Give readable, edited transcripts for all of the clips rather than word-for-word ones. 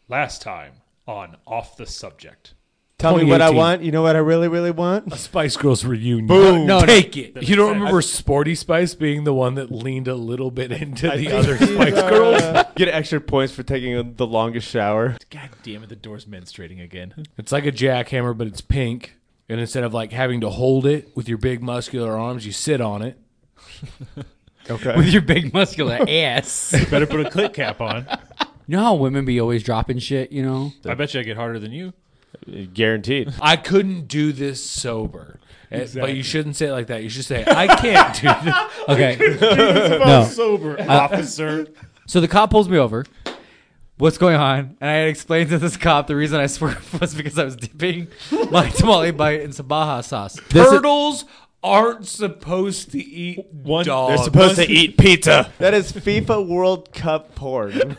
Last time on Off the Subject. Tell me what I 2018. want. You know what I really, really want? A Spice Girls reunion. Boom. No, take it. That You don't makes sense. remember Sporty Spice being the one that leaned a little bit into the other Spice Girls? Get extra points for taking the longest shower. God damn it, the door's menstruating again. It's like a jackhammer, but it's pink. And instead of like having to hold it with your big muscular arms, you sit on it. Okay. With your big muscular ass. Better put a clip cap on. You know how women be always dropping shit, you know? I bet you I get harder than you. Guaranteed. I couldn't do this sober. But Exactly. you shouldn't say it like that. You should say, I can't do this. Okay. No. Sober, officer. So the cop pulls me over. What's going on? And I had explained to this cop the reason I swerved was because I was dipping my tamale bite in some Baja sauce. Turtles aren't supposed to eat dogs. They're supposed to eat pizza. That is FIFA World Cup porn.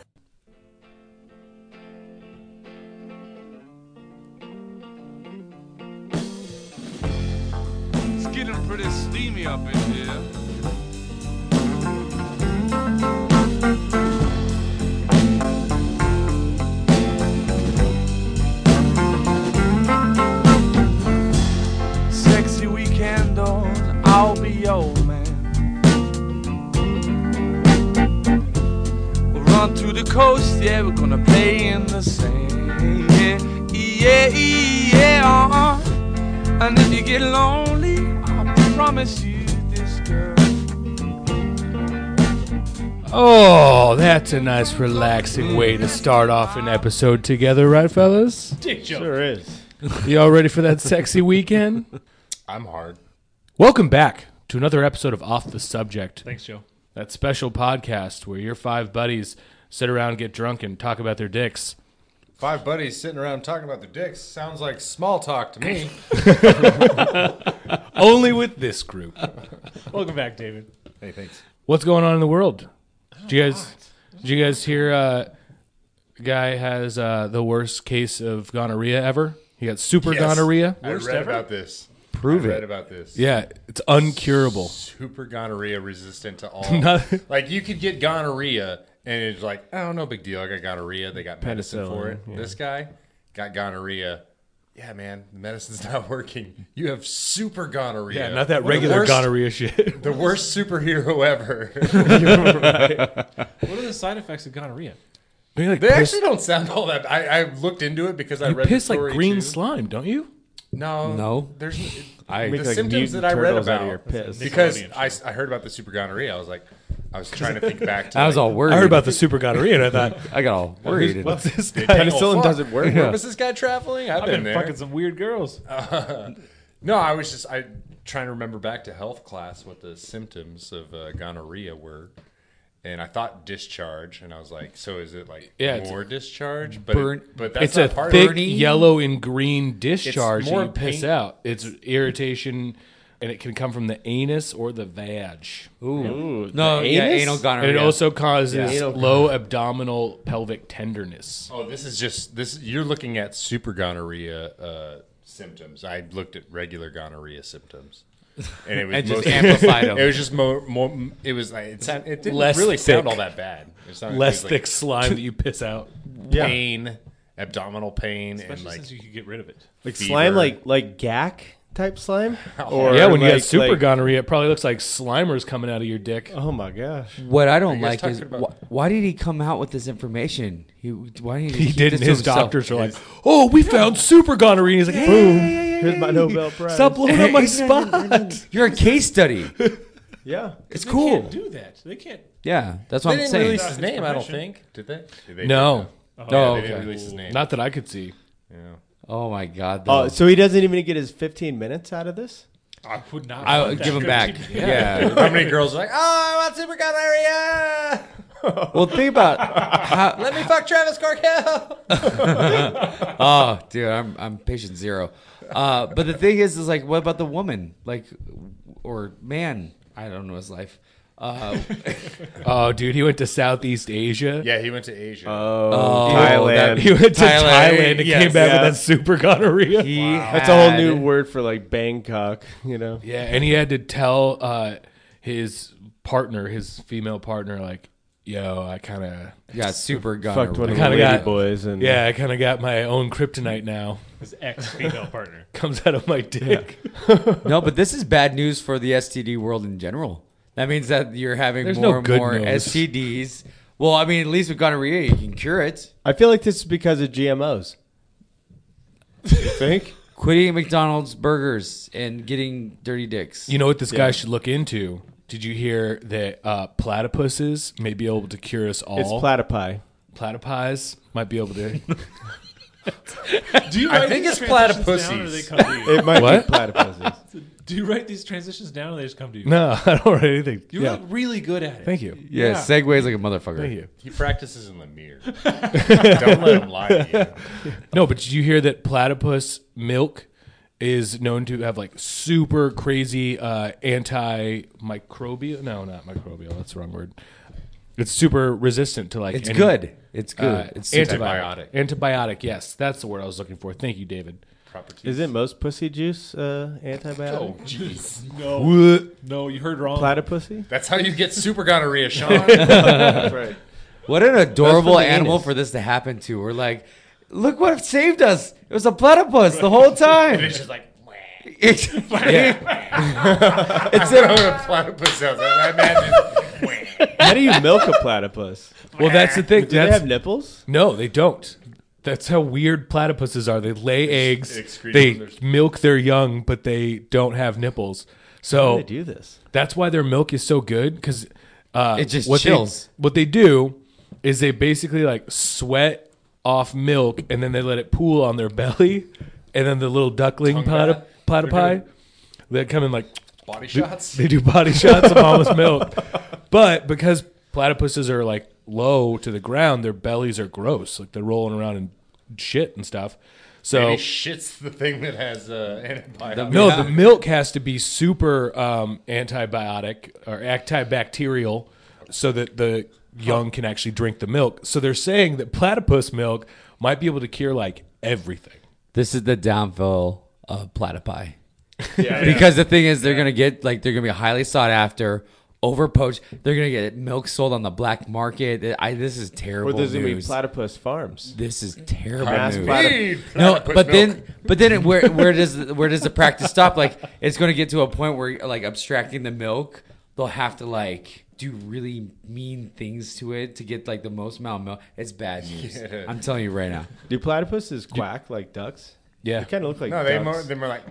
It's getting pretty steamy up in here. Sexy weekend on, I'll be your man. We'll run to the coast, yeah, we're gonna play in the sand. Yeah. And if you get lonely, I promise you this, girl. Oh, that's a nice relaxing way to start off an episode together, right, fellas? Dick joke. Sure is. You all ready for that sexy weekend? I'm hard. Welcome back to another episode of Off the Subject, Thanks, Joe. that special podcast where your five buddies sit around, get drunk, and talk about their dicks. Five buddies sitting around talking about their dicks sounds like small talk to me. Only with this group. Welcome back, David. Hey, thanks. What's going on in the world? Did you guys hear a guy has the worst case of gonorrhea ever? He got super Yes. gonorrhea. I read ever? about this. Prove I it. read about this. Yeah, it's uncurable. Super gonorrhea resistant to all. Not- Like, you could get gonorrhea, and it's like, oh, no big deal. I got gonorrhea. They got medicine for Penicillin, it. yeah. This guy got gonorrhea. Yeah, man, the medicine's not working. You have super gonorrhea. Yeah, not that The regular worst- gonorrhea shit. The worst superhero ever. What are the side effects of gonorrhea? You like They piss, actually don't sound all that. I looked into it because I you read piss the like story green too. slime, don't you? No. There's Make the like symptoms mutant that I read turtles out of about your piss. because Nickelodeon I heard about the super gonorrhea. I was trying to think back to. I was all worried. I heard about the super gonorrhea, and I thought, I got all worried. what's this guy? Penicillin doesn't work. Where was this guy traveling? I've I've been been there. fucking some weird girls. No, I trying to remember back to health class what the symptoms of gonorrhea were, and I thought discharge, and I was like, so is it like Yeah, it's more discharge? But burn- but that's It's a not part thick of it. yellow and green discharge that more you piss pain- out. It's irritation, and it can come from the anus or the vag. Ooh, No, the yeah, anus? anal And gonorrhea. it also causes Yeah. low abdominal pelvic tenderness. Oh, this is just this. You're looking at super gonorrhea symptoms. I looked at regular gonorrhea symptoms, and it was And just mostly- amplified them. It was just more. It was like it didn't Less really sound thick. all that bad. It sounded Less like thick slime that you piss out. Yeah. pain, abdominal pain, Especially and like since you could get rid of it. Like fever. slime, like gack type slime? Yeah, when you like- got super like- gonorrhea, it probably looks like Slimer's coming out of your dick. Oh my gosh. What I don't you guys like is talking about- why did he come out with this information? Why didn't he, He keep did, this and to his himself? doctors are like, "Oh, we found super gonorrhea." He's like, "Boom! Here's my Nobel Prize. Stop blowing up my spot." You're a case study. Yeah. It's They cool. can't do that. They can't. Yeah, that's what They I'm didn't saying. release his His name. I don't permission. think. Did they? They No, did, Oh, Yeah, they okay. didn't release his name. not that I could see. Yeah. Oh my god. though. Oh, so he doesn't even get his 15 minutes out of this? I would not. I want would that. give him back. Yeah. How many girls are like, oh, I want super gonorrhea? Well, think about how. Let me fuck Travis Corkell. Oh, dude, I'm patient zero. But the thing is like, what about the woman? Like, or man? I don't know his life. Oh, dude, he went to Southeast Asia. Yeah, he went to Asia. Oh, Thailand. He went to Thailand and yes, came back yeah. with that super gonorrhea. He That's a whole had- new word for like Bangkok, you know? Yeah, and he had to tell his partner, his female partner, like, yo, I kind of, Yeah, super Fucked one of the Kinda lady got- boys, and yeah, I kind of got my own kryptonite now. His ex-female partner. Comes out of my dick. No, but this is bad news for the STD world in general. That means that you're having There's more no and good more news. STDs. Well, I mean, at least with gonorrhea, you can cure it. I feel like this is because of GMOs. You think? Quit eating McDonald's burgers and getting dirty dicks. You know what this guy should look into? Did you hear that platypuses may be able to cure us all? It's platypi. Platypus might be able to. Do you I write think these it's transitions down, or they platypuses. come to you? It might What? be platypuses. Do you write these transitions down, or they just come to you? No, I don't write anything. You yeah. look really good at it. Thank you. yeah, segues like a motherfucker. Thank you. He practices in the mirror. Don't let him lie to you. No, but did you hear that platypus milk is known to have like super crazy antimicrobial? No, not microbial. That's the wrong word. It's super resistant to like. It's any- good. It's good. It's super antibiotic. Antibiotic. Yes, that's the word I was looking for. Thank you, David. Properties. Isn't most pussy juice antibiotic? Oh, jeez. No, you heard wrong. Platypussy? That's how you get super gonorrhea, Sean. That's right. What an adorable That's for the animal anus. for this to happen to. We're like, look what saved us. It was a platypus the whole time. It's just like, It's- it's a platypus sounds. I imagine. How do you milk a platypus? Well, that's the thing. Do they That's, have nipples? no, they don't. That's how weird platypuses are. They lay eggs. excrete They them. milk their young, but they don't have nipples. How So do they do this? that's why their milk is so good because It just what chills. What they do is they basically like sweat off milk and then they let it pool on their belly, and then the little duckling Tongue platypi they come in like Body shots. they do body shots of mama's milk, but because platypuses are like low to the ground, their bellies are gross, like they're rolling around in shit and stuff. So And he shits the thing that has antibiotics. no, the milk has to be super antibiotic or antibacterial so that the young can actually drink the milk. So they're saying that platypus milk might be able to cure like everything. This is the downfall of platypi. Because the thing is, they're gonna get like they're gonna be highly sought after, overpoached. They're gonna get milk sold on the black market. This is terrible Or there's going to be news. platypus farms. This is terrible Mass news. No, Platypus but milk. then where does the practice stop? Like it's going to get to a point where like abstracting the milk, they'll have to like do really mean things to it to get like the most amount of milk. It's bad news. Yeah. I'm telling you right now. Do platypuses quack like ducks? Yeah, They kind of look like No, ducks. they're more like.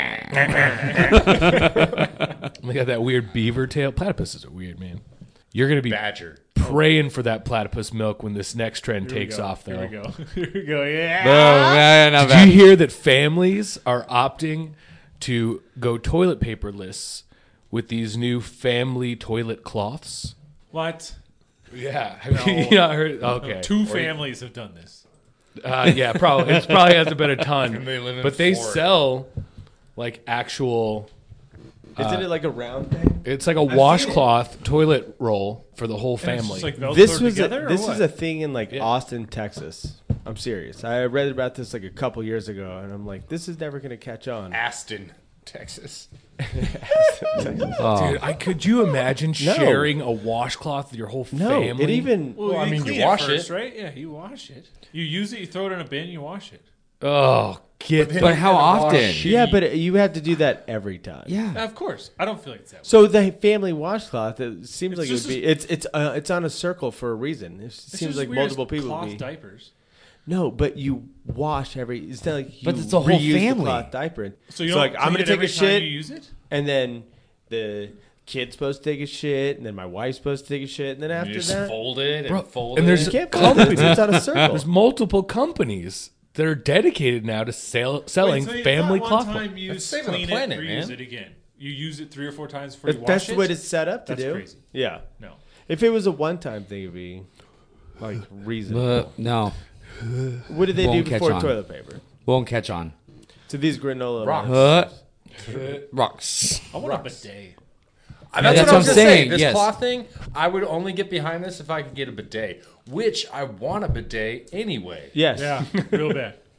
they got that weird beaver tail. Platypuses are weird, man. You're gonna be Badger. praying for that platypus milk when this next trend takes off, though. Here we go. Here we go. Yeah. Did you hear that families are opting to go toilet paperless with these new family toilet cloths? What? Yeah, have you not heard? Okay, Two families have done this. yeah, probably it probably hasn't been a ton, And they live in but they Florida. sell like actual. Isn't it like a round thing? It's like a washcloth toilet roll for the whole And it's family. just like Velcro This was together, or this what? is a thing in like Yeah. Austin, Texas. I'm serious. I read about this like a couple years ago, and I'm like, this is never going to catch on. Aston, Texas. Oh. Dude, could you imagine sharing a washcloth with your whole No, family? it even. Well, I you mean, clean you wash first, it. right? Yeah, you wash it. You use it, you throw it in a bin, you wash it. Oh, get But how often? Yeah, but you have to do that every time. Yeah. Of course. I don't feel like it's that way. So the family washcloth, it seems It's like it would just be. It's on a circle for a reason. It It's seems just like weird as multiple people cloth would be. diapers. No, but you wash every. It's not like you But it's a whole reuse family. the cloth diaper. So you don't like I'm clean gonna it take every a time shit, you use it? and then the kid's supposed to take a shit, and then my wife's supposed to take a shit, and then You after just that, fold it Bro, and fold and it. there's you can't fold it. It's on a circle. There's multiple companies that are dedicated now to selling Wait, so family not cloth. one time you That's saving the clean planet, it, reuse man. it again. You use it 3 or 4 times before you wash That's it? what it's set up to That's do. crazy. Yeah. No. If it was a one-time thing, it'd be like reasonable. No, What did they do won't catch before on. toilet paper? won't catch on. To these granola Rocks. bars. Rocks. I want a bidet. That's what what I I'm was gonna say. saying, This yes. cloth thing, I would only get behind this if I could get a bidet, which I want a bidet anyway. Yes. Yeah, real bad.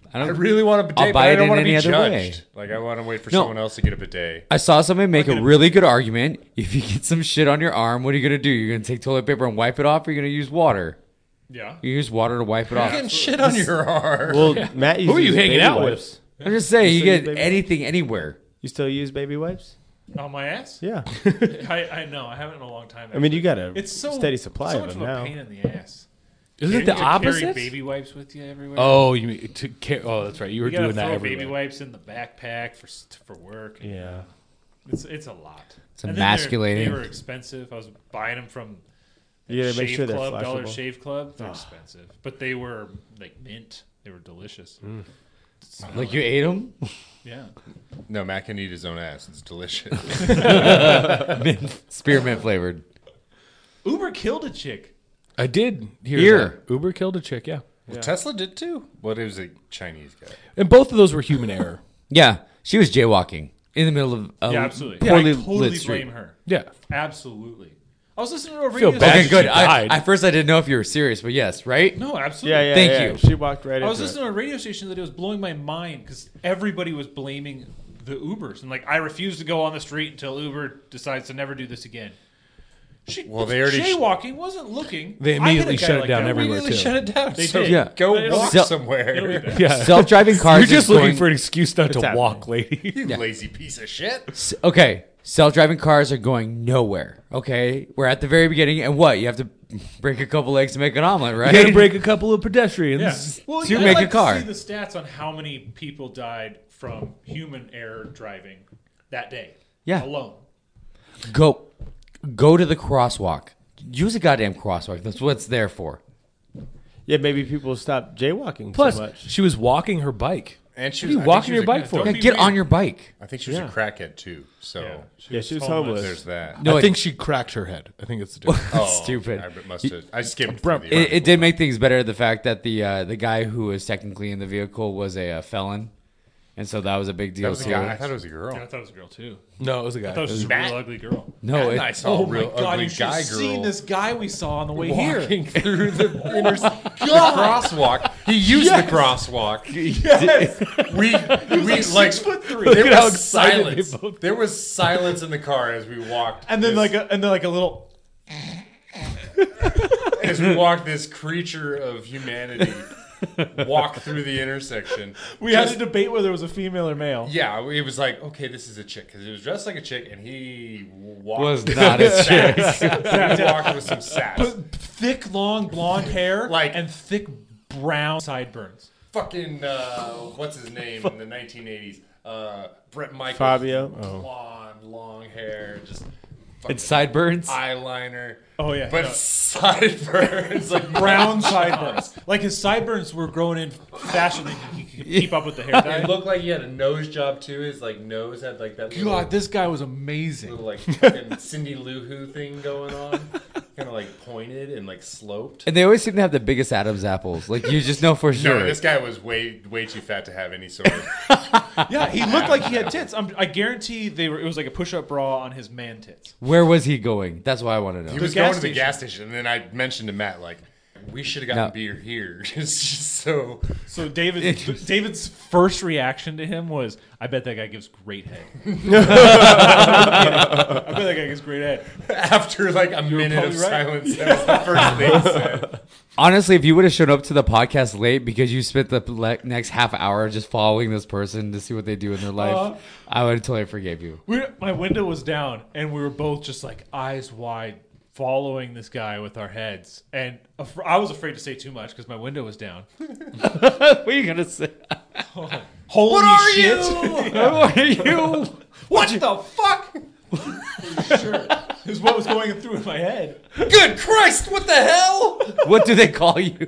I really want a bidet, I'll buy but I it don't in want to any be other way. judged. Like, I want to wait for No. someone else to get a bidet. I saw somebody make a really good argument. If you get some shit on your arm, what are you gonna do? You're gonna take toilet paper and wipe it off, or you're gonna use water? Yeah. You use water to wipe it off. Getting shit on your arm. Well, Matt uses Who are you hanging baby out wipes. with? I'm just saying, you still use get baby anything anywhere. You still use baby wipes? On my ass? Yeah. I know. I haven't in a long time. I mean, you got a it's so steady supply so of much them of a now. pain in the ass. Isn't it You the gotta carry opposite? baby wipes with you everywhere. Oh, you mean oh, that's right. You were you gotta doing that throw everywhere. baby wipes in the backpack for work. Yeah. It's a lot. It's And then they're- emasculating. They were expensive. I was buying them from You gotta make Shave sure they're Club, Dollar flushable. Shave Club. They're expensive, but they were like mint. They were delicious. Like you ate them? Yeah. No, Matt can eat his own ass. It's delicious. Spearmint flavored. Uber killed a chick. I did hear Here. that. Uber killed a chick, yeah. Well, Tesla did too. Well, it was a Chinese guy. And both of those were human error. Yeah, she was jaywalking in the middle of a Yeah, absolutely. poorly I totally lit street. blame her. Yeah. Absolutely. I was listening to a Feel radio bad. Okay, station. good. She died. At first, I didn't know if you were serious, but yes, right? No, absolutely. Yeah, yeah. Thank yeah. you. She walked right I was into listening to a radio station that it was blowing my mind because everybody was blaming the Ubers and like I refuse to go on the street until Uber decides to never do this again. Well, they already jaywalking wasn't looking. They I hit a immediately guy shut it like down that. everywhere, Immediately too. shut it down. They So did. Yeah. go But it'll walk be- So- It'll be somewhere. bad. Yeah. Self-driving cars. You're just is looking going- for an excuse not to happening. walk, lady. You lazy piece of shit. Okay, self-driving cars are going nowhere. Okay, we're at the very beginning, and what? You have to break a couple eggs to make an omelet, right? You got to break a couple of pedestrians. Yeah. Well, So you I'd make like a car. To see the stats on how many people died from human error driving that day. Yeah. Alone. Go to the crosswalk. Use a goddamn crosswalk. That's what it's there for. Yeah, maybe people stop jaywalking Plus, so much. she was walking her bike. And she What are was you I think walking she your was a- bike for? Don't Yeah, be get weird. on your bike. I think she was Yeah. a crackhead too. So Yeah, she was homeless. there's that. No, I think she cracked her head. I think it's the difference. Oh, Stupid. I must have. I skipped. Bro, through the It did make things better. The fact that the guy who was technically in the vehicle was a felon, and so that was a big That deal was a too. guy. I thought it was a girl. Yeah, I thought it was a girl too. No, it was a guy. I thought it was just a real ugly girl. No, And I saw a real ugly you should guy have seen girl this guy we saw on the way here. walking through the crosswalk. He used the crosswalk. Yes. We like 6'3". there at how was excited they silence. both There was silence in the car as we walked. And then this- like a little as we walked this creature of humanity walk through the intersection. we had to debate whether it was a female or male. Yeah, it was like, okay, this is a chick because it was dressed like a chick, and he walked Was with not a some sass. He walked with some sass. But thick, long blonde hair, Like- and thick brown sideburns. Fucking what's his name in the 1980s? Brett Michaels. Fabio? Oh. Blonde, long hair, just It's sideburns. eyeliner. Oh yeah, But no. sideburns, like brown sideburns. Like his sideburns were growing in faster than he could keep up with the hair dye. It looked like he had a nose job too. His like nose had like that little, God, this guy was amazing. little like fucking Cindy Lou Who thing going on, kind of like pointed and like sloped. And they always seem to have the biggest Adam's apples. Like you just know for sure. No, this guy was way too fat to have any sort of. Yeah, he looked like he had tits. I guarantee they were. It was like a push-up bra on his man tits. Where was he going? That's what I want to know. He was gas going to the station. gas station, and then I mentioned to Matt like, we should have gotten No. beer here. It's just so. So David's first reaction to him was, "I bet that guy gives great head." I bet that guy gives great head. After like a minute of probably right. silence, that was the first thing he said. Honestly, if you would have shown up to the podcast late because you spent the next half hour just following this person to see what they do in their life, I would have totally forgave you. My window was down, and we were both just like eyes wide, following this guy with our heads. And I was afraid to say too much because my window was down. What are you gonna say? Holy shit! What are you? What the fuck? Sure, is what was going through my head. Good Christ! What the hell? What do they call you?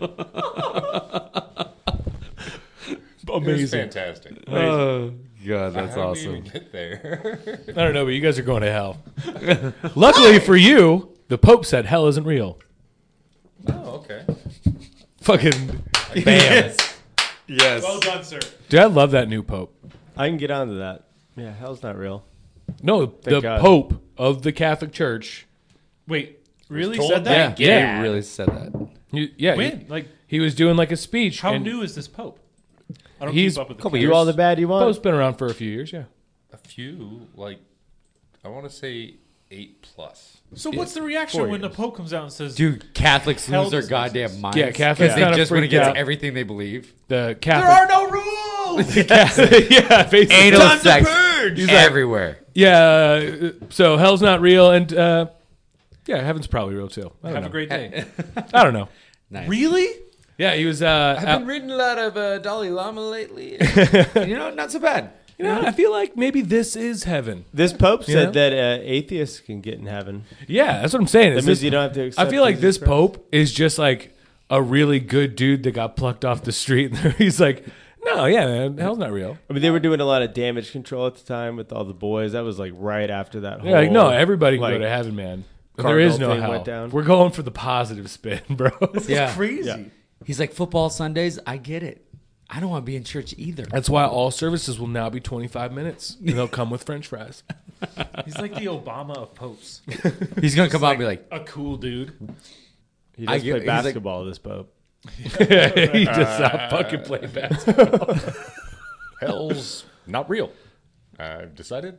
It was Amazing. fantastic. Oh God, that's How did we awesome. even get there? I don't know, but you guys are going to hell. Luckily for you, the Pope said hell isn't real. Oh, okay. Fucking bam. Yes. Well done, sir. Dude, I love that new Pope. I can get onto that. Yeah, hell's not real. No, the God. Pope of the Catholic Church. Wait, really told said that? Yeah, he really said that. Yeah, When? Like, he was doing like a speech. how and new is this pope? I don't He's keep up with the couple calendar. Do all the bad you Pope's want. been around for a few years, yeah. A few, like, I want to say 8+. So what's the reaction 4 when the years. Pope comes out and says, Dude, Catholics Hell lose their dismisses. goddamn minds. Yeah, Catholics because they kinda just want to freaked get out. everything they believe. The "There Catholic, are no rules"? yeah, basically. Anal Time to sex purge! He's like- everywhere. Yeah, so hell's not real, and yeah, heaven's probably real too. I don't Have know. a great day. I don't know. Nice. Really? Yeah, he was. I've been reading a lot of Dalai Lama lately. You know, not so bad. you know, I feel like maybe this is heaven. This Pope You said know? that atheists can get in heaven. Yeah, that's what I'm saying. That Is means this- you don't have to I accept feel like Jesus this Christ. Pope is just like a really good dude that got plucked off the street. And he's like, no, yeah, man, hell's not real. I mean, they were doing a lot of damage control at the time with all the boys. That was like right after that whole. Yeah, like, no, everybody can like, go to heaven, man. There Cardinal is no thing hell. went down. We're going for the positive spin, bro. Yeah. Crazy. Yeah. He's like, football Sundays, I get it. I don't want to be in church either. That's why all services will now be 25 minutes. And they'll come with French fries. He's like the Obama of popes. He's going to come out and be like, A cool dude. He I does get- play he's like- basketball. This Pope. He just fucking play basketball. Hell's not real. I've decided.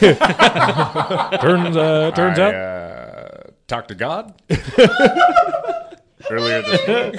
Turns I out. talked to God earlier this morning.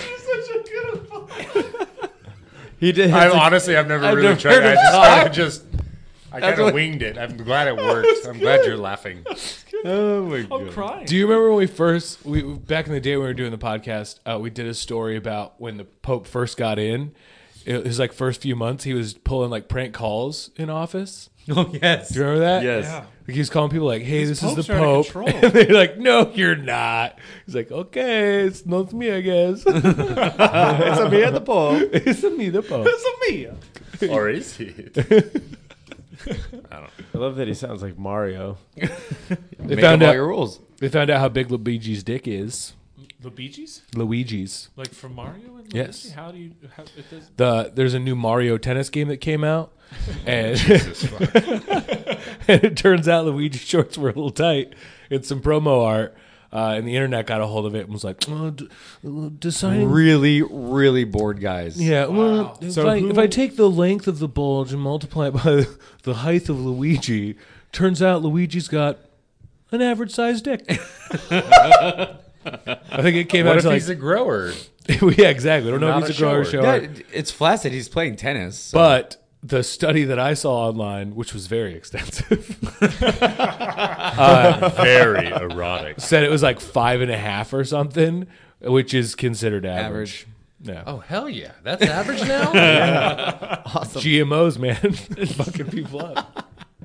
He did. I've never really tried. I kind of winged it. I'm glad it worked. I'm glad you're laughing. Oh my I'm god. crying. Do you remember when we back in the day when we were doing the podcast, we did a story about when the Pope first got in. It was like first few months he was pulling like prank calls in office. oh, yes. Do you remember that? Yes. Yeah. Like he was calling people like, "Hey, this is popes the are out of Pope," control. and they're like, "No, you're not." He's like, "Okay, it's not me, I guess." It's a me at the Pope. It's me, the Pope. It's me. Or is he? I love that he sounds like Mario. They Make found up all out. your rules. They found out how big Luigi's dick is. The Bee Gees? Luigi's. Like from Mario and Yes. Luigi? How do you... it does... There's a new Mario tennis game that came out, and Jesus fuck. and it turns out Luigi's shorts were a little tight in some promo art, and the internet got a hold of it and was like, deciding. Really, really bored guys. Yeah, well, if I take the length of the bulge and multiply it by the height of Luigi, turns out Luigi's got an average sized dick. I think it came What out if to like, he's a grower? yeah, exactly. I don't know Not if he's a a grower or shower. shower. Yeah, it's flaccid. He's playing tennis. So. But the study that I saw online, which was very extensive, Very erotic. said it was like 5.5 or something, which is considered average. Yeah. Oh hell yeah, that's average now. GMOs, man, fucking people up.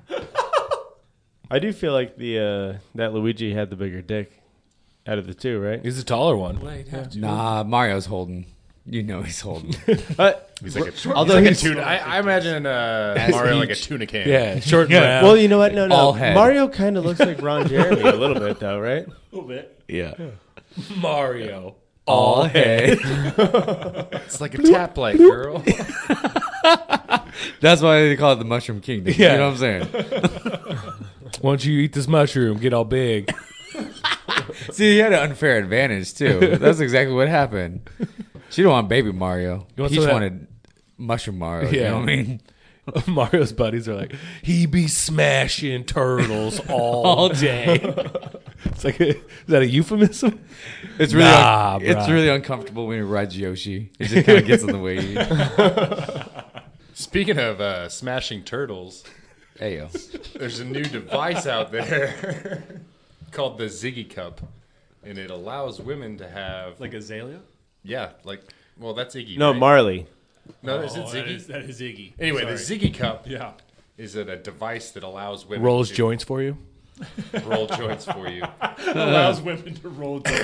I do feel like the that Luigi had the bigger dick out of the two, right? He's a taller one. Wait, have to. Nah, Mario's holding. You know he's holding. He's like a, Although he's like a he's- tuna. I imagine Mario like a tuna can. Yeah, short and round. Well, you know what? No. All head. Mario kind of looks like Ron Jeremy a little bit, though, right? A little bit. Yeah. Mario. All head. It's like a tap light, girl. That's why they call it the Mushroom Kingdom. Yeah. You know what I'm saying? Why don't you eat this mushroom, get all big? See, he had an unfair advantage, too. That's exactly what happened. She don't want baby Mario. You want He some just of that- wanted Mushroom Mario. You Yeah. know what I mean? Mario's buddies are like, he be smashing turtles all day. It's like, is that a euphemism? It's really, Nah, it's bruh. really uncomfortable when he rides Yoshi. It just kind of gets in the way. Speaking of smashing turtles, Hey, yo. there's a new device out there called the Ziggy Cup, and it allows women to have Like Azalea? well, that's Iggy. No, right? Marley. No, is it Oh, Ziggy? that is Iggy. Anyway, Sorry. the Ziggy Cup Yeah. is a device that allows women Rolls to joints for you. roll joints for you. Allows women to roll down.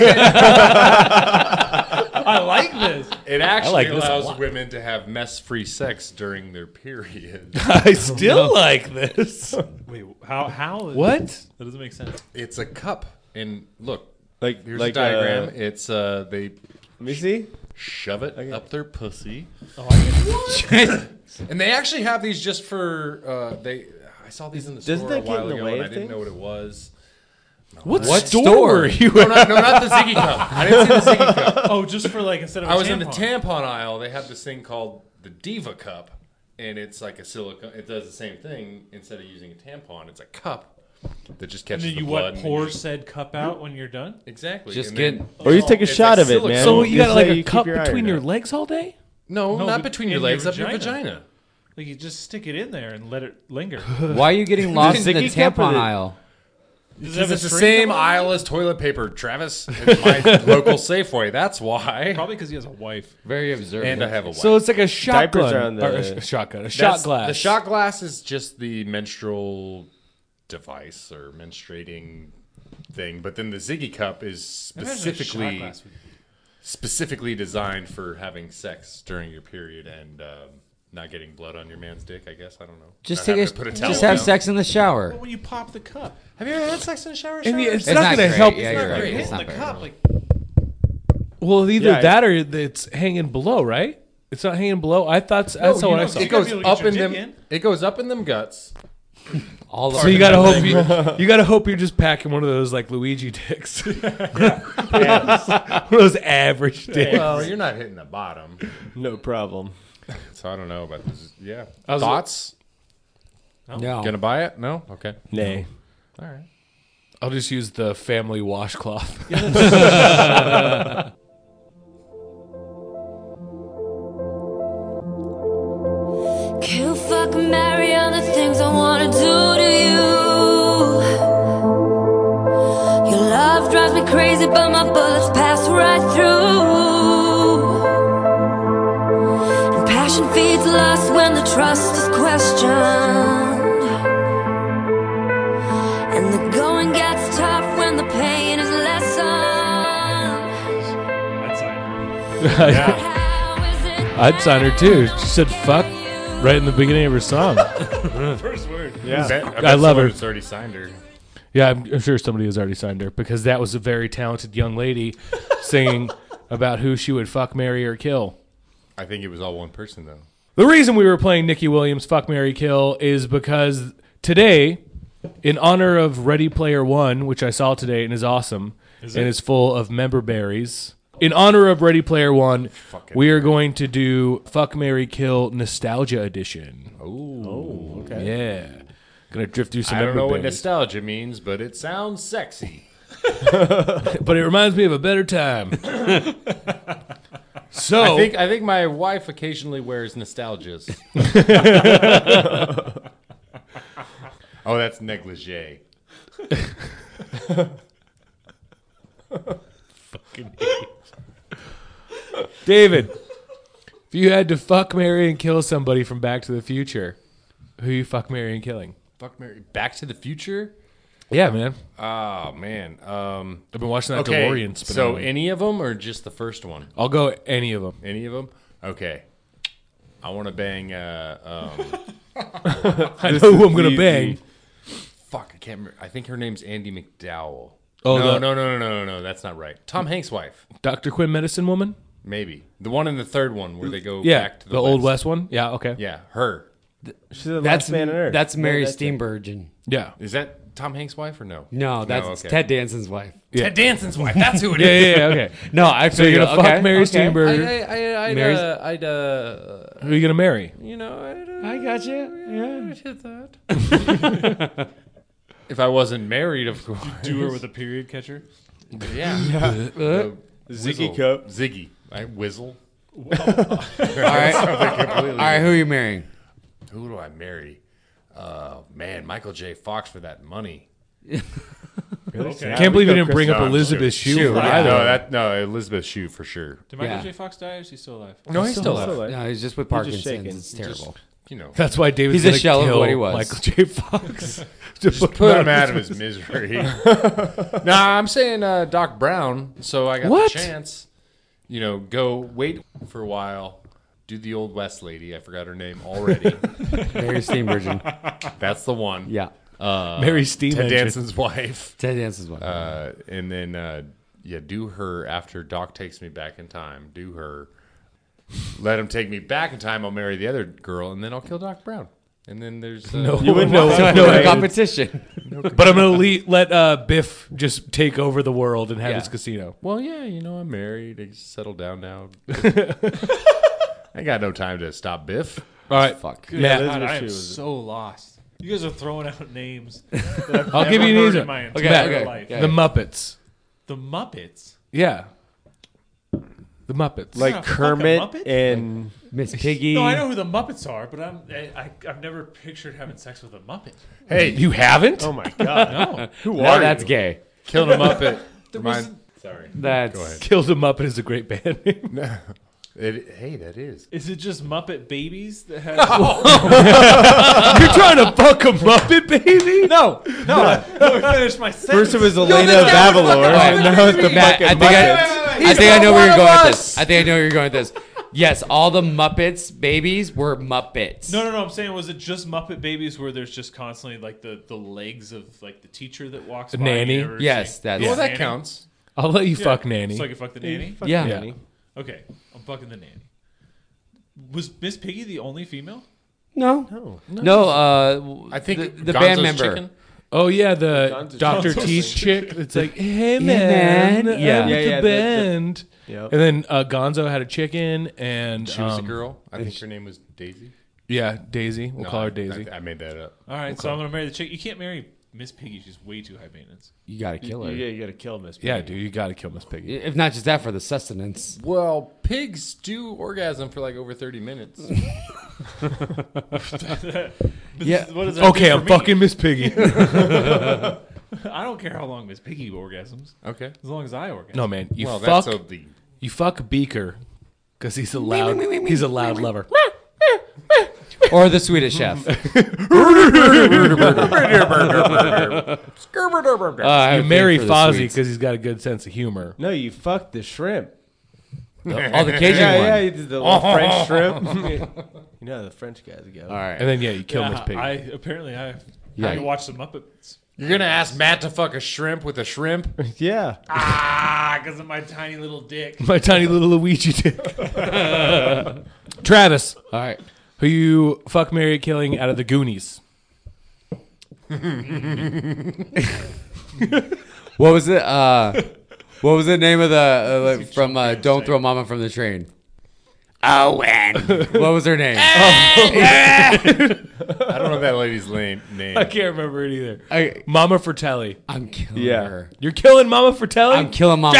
I like this. It actually like this a allows lot. women to have mess-free sex during their period. I still like this. Wait, how? What? That doesn't make sense. It's a cup, and look, Like, here's like a diagram. It's they let me see. shove it up their pussy, Oh, I get and they actually have these just for I saw these in the Doesn't store a that get while in the ago, way and of I didn't things? know what it was. What store? store are you No, not the Ziggy Cup. I didn't see the Ziggy Cup. Oh, just for like instead of I a was in the tampon. tampon aisle. They have this thing called the Diva Cup, and it's like a silicone. It does the same thing. Instead of using a tampon, it's a cup that just And catches then the you blood. what? and Pour you just- said cup out when you're done. exactly. Just and get- then- Or you take a It's shot like of it, silicone. man. So you Just got like so a you keep cup your between iron your out. legs all day? No, No, not but between in your your legs, up your vagina. vagina. Like you just stick it in there and let it linger. Why are you getting lost in the Ziggy cup or tampon the- aisle? Does it have Because a it's the string same coming out? aisle as toilet paper, Travis. It's my local Safeway. That's why. Probably because he has a wife. Very observant. And I have a wife. So it's like a shotgun. Diapers are on the- or a shotgun. A That's- shot glass. The shot glass is just the menstrual device or menstruating thing, but then the Ziggy Cup is Imagine a shot specifically glass would- specifically designed for having sex during your period and not getting blood on your man's dick. I guess I don't know. Just Not take having to put a towel just have down. sex in the shower. But when you pop the cup, Have you ever had sex in a shower? And it's It's not not going to great. help. Yeah, you're right. you're It's hitting not the very cup well. like Well, either Yeah, that or it's hanging below, right? It's not hanging below. I thought that's what I saw. It goes You gotta be able to up get in your them. dick in. It goes up in them guts. All So you gotta hope you gotta hope you're just packing one of those like Luigi dicks, one of those average dicks. Well, you're not hitting the bottom, No problem. so I don't know about this. Yeah. was- Thoughts? No. Gonna buy it? No. Okay. Nay. All right. I'll just use the family washcloth. Kill, fuck, marry, all the things I wanna do to you. Your love drives me crazy, but my bullets pass right through. And passion feeds lust when the trust is questioned. And the going gets tough when the pain is lessened. I'd sign her. How is it I'd sign her too. She said "fuck" right in the beginning of her song. First word. Yeah. I love her. It's already signed her. Yeah, I'm sure somebody has already signed her because that was a very talented young lady singing about who she would fuck, marry, or kill. I think it was all one person though. The reason we were playing Nikki Williams' Fuck, Marry, Kill is because today, in honor of Ready Player One, which I saw today and is awesome, and is full of member berries, in honor of Ready Player One, we are going to do Fuck, Marry, Kill Nostalgia Edition. Oh, okay. Yeah. Gonna drift through some I don't member know what berries. nostalgia means, but it sounds sexy. But it reminds me of a better time. So, I think my wife occasionally wears nostalgias. Oh, that's negligee. David, if you had to fuck, marry, and kill somebody from Back to the Future, who you fuck, marry, and killing? Fuck Mary. Back to the Future? Yeah, man. Oh man. I've been watching that Okay. DeLorean spin. So around. any of them or just the first one? I'll go any of them. Any of them? Okay. I want to bang. I know who I'm gonna easy. bang. Fuck, I can't remember. I think her name's Andy McDowell. Oh, No, that's not right. Tom Hanks' wife, Dr. Quinn, Medicine Woman. maybe the one in the third one where they go Yeah, back to the old West one. Yeah, okay. Yeah, her. She's the That's last man on earth. That's Mary That's it. Steenburgen. Yeah, Is that Tom Hanks' wife or no? No, that's okay. Ted Danson's wife. Ted Danson's wife. That's who it yeah, is. yeah, okay. No, I So you're gonna fuck Mary okay. Steenburgen. I'd, Mary's- Who are you gonna marry? you know, I got you. Yeah. I'd hit that. If I wasn't married, of course. Do her with a period catcher. Yeah. Ziggy Cup. Ziggy. I whizzle. All right. All right. Who are you marrying? Who do I marry? Man, Michael J. Fox for that money. Okay. Can't believe you didn't bring up No, Elizabeth Shue. for Yeah, either. no, Elizabeth Shue for sure. Did Michael Yeah. J. Fox die or is he still alive? No, he's still alive. alive. No, he's just with just Parkinson's. shaking. It's terrible. You know, That's why David's He's a gonna shell of kill what he was. Michael J. Fox. just put him out of his misery. Nah, I'm saying Doc Brown. So I got What? the chance. You know, go wait for a while. Do the old West lady. I forgot her name already. Mary Steenburgen. That's the one. Yeah. Mary Steam Ted Engine. Danson's wife. Ted Danson's wife. And then, do her after Doc takes me back in time. Do her. Let him take me back in time. I'll marry the other girl, and then I'll kill Doc Brown. And then there's No, You would know. So No, competition. But I'm gonna let Biff just take over the world and have Yeah. his casino. Well, yeah, I'm married. I just settled down now. I got no time to stop Biff. All right, Fuck. Matt. God, I am She was- so lost. You guys are throwing out names. That I'll I've give you never an heard easy in my one. entire Matt, okay. life. Yeah. The Muppets. The Muppets. Yeah. The Muppets. Like Yeah, fuck a Kermit Muppet? and Miss Piggy. No, I know who the Muppets are, but I've never pictured having sex with a Muppet. Hey, you haven't? oh my god, No. who No, are that's you? gay. Killed him up at. Sorry. That's Go ahead. Killed a Muppet is a great band name. Hey, that is. Is it just Muppet Babies that has? You're trying to fuck a Muppet, baby? No. Let me finish my sentence. First it was Elena of Avalor, and now it's the Matt, fucking I Muppets. think I know where you're going with this. I think I know where you're going with this. Yes, all the Muppets babies were Muppets. No. I'm saying, was it just Muppet Babies where there's just constantly like the legs of like the teacher that walks The by? nanny? You never Yes, see- that's Well, that Nanny? counts. I'll let you Yeah. fuck Nanny. So I can fuck the nanny? Yeah. Nanny. Okay, I'm fucking the nanny. Was Miss Piggy the only female? No. I think the band Gonzo's member. Chicken. Oh yeah, the Gonzo's Dr. Gonzo's T's chick. It's like, hey man, man. yeah, Yeah, yeah, the the- band. Yep. And then Gonzo had a chicken, and She was a girl. I think her name was Daisy. Yeah, Daisy. We'll No, call her Daisy. I made that up. All right, so I'm gonna marry the chick. You can't marry Miss Piggy. She's way too high maintenance. You gotta kill her. Yeah, you gotta kill Miss. Yeah, Piggy. dude, you got to kill Miss Piggy. If not just that, for the sustenance. Well, pigs do orgasm for like over 30 minutes. Yeah. What does that Okay, do I'm for me? fucking Miss Piggy. I don't care how long Miss Piggy orgasms, Okay. as long as I orgasm. No man, you Well, fuck that's the. you fuck Beaker because he's a loud lover. Or the Swedish chef. You marry Fozzie because he's got a good sense of humor. No, you fucked the shrimp. Oh, the Cajun Yeah, one. yeah, you did the little French shrimp. You know how the French guys go. All right. And then you kill Miss Piggy. I Yeah. I watched the Muppets. You're gonna ask Matt to fuck a shrimp with a shrimp? Yeah. Because of my tiny little dick. My tiny little Luigi dick. Travis, All right. who you fuck, marry, killing out of the Goonies? What was it? What was the name of the from Don't Throw Mama from the Train? Owen. What was her name? I don't know that lady's name. I can't remember it either. I, Mama Fratelli. I'm killing Yeah. her. You're killing Mama Fratelli? I'm killing Mama.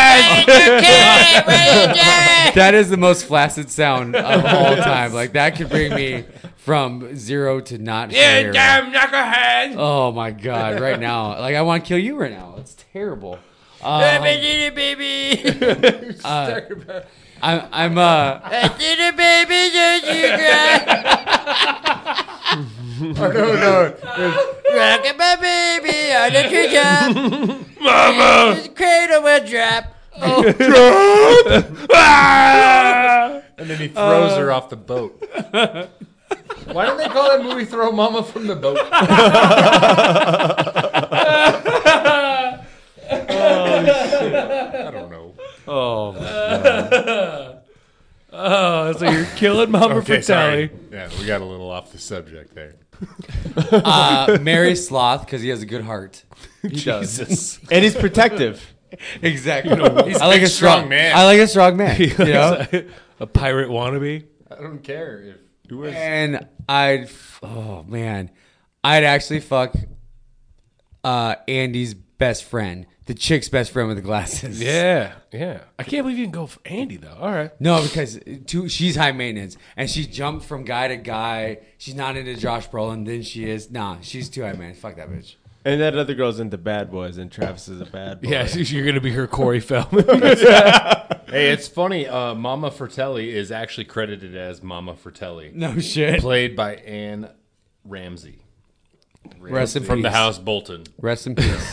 That is the most flaccid sound of all time. Like that could bring me from zero to not here. knucklehead. Oh my god! Right now, like I want to kill you right now. It's terrible. Baby. I'm Rockin' my baby on the treetop. Mama. Cradle will drop. And then he throws her off the boat. Why don't they call that movie Throw Mama from the Boat? I don't know. Oh, so you're killing Mama Okay, Fratelli. sorry. Yeah, we got a little off the subject there. Mary Sloth because he has a good heart. He does. And he's protective. Exactly. He's I like big, a strong man. I like a strong man. You know. A pirate wannabe. I don't care if And I'd actually fuck Andy's best friend, the chick's best friend with the glasses. Yeah. I can't believe you can go for Andy though. All right. No, because she's high maintenance and she jumped from guy to guy. She's not into Josh Brolin. Then she is. Nah, she's too high maintenance. Fuck that bitch. And that other girl's into bad boys, and Travis is a bad boy. Yeah, you're gonna be her Corey Feldman. Hey, it's funny. Mama Fratelli is actually credited as Mama Fratelli, No shit. played by Anne Ramsey Rest in from the peace. House Bolton. Rest in peace.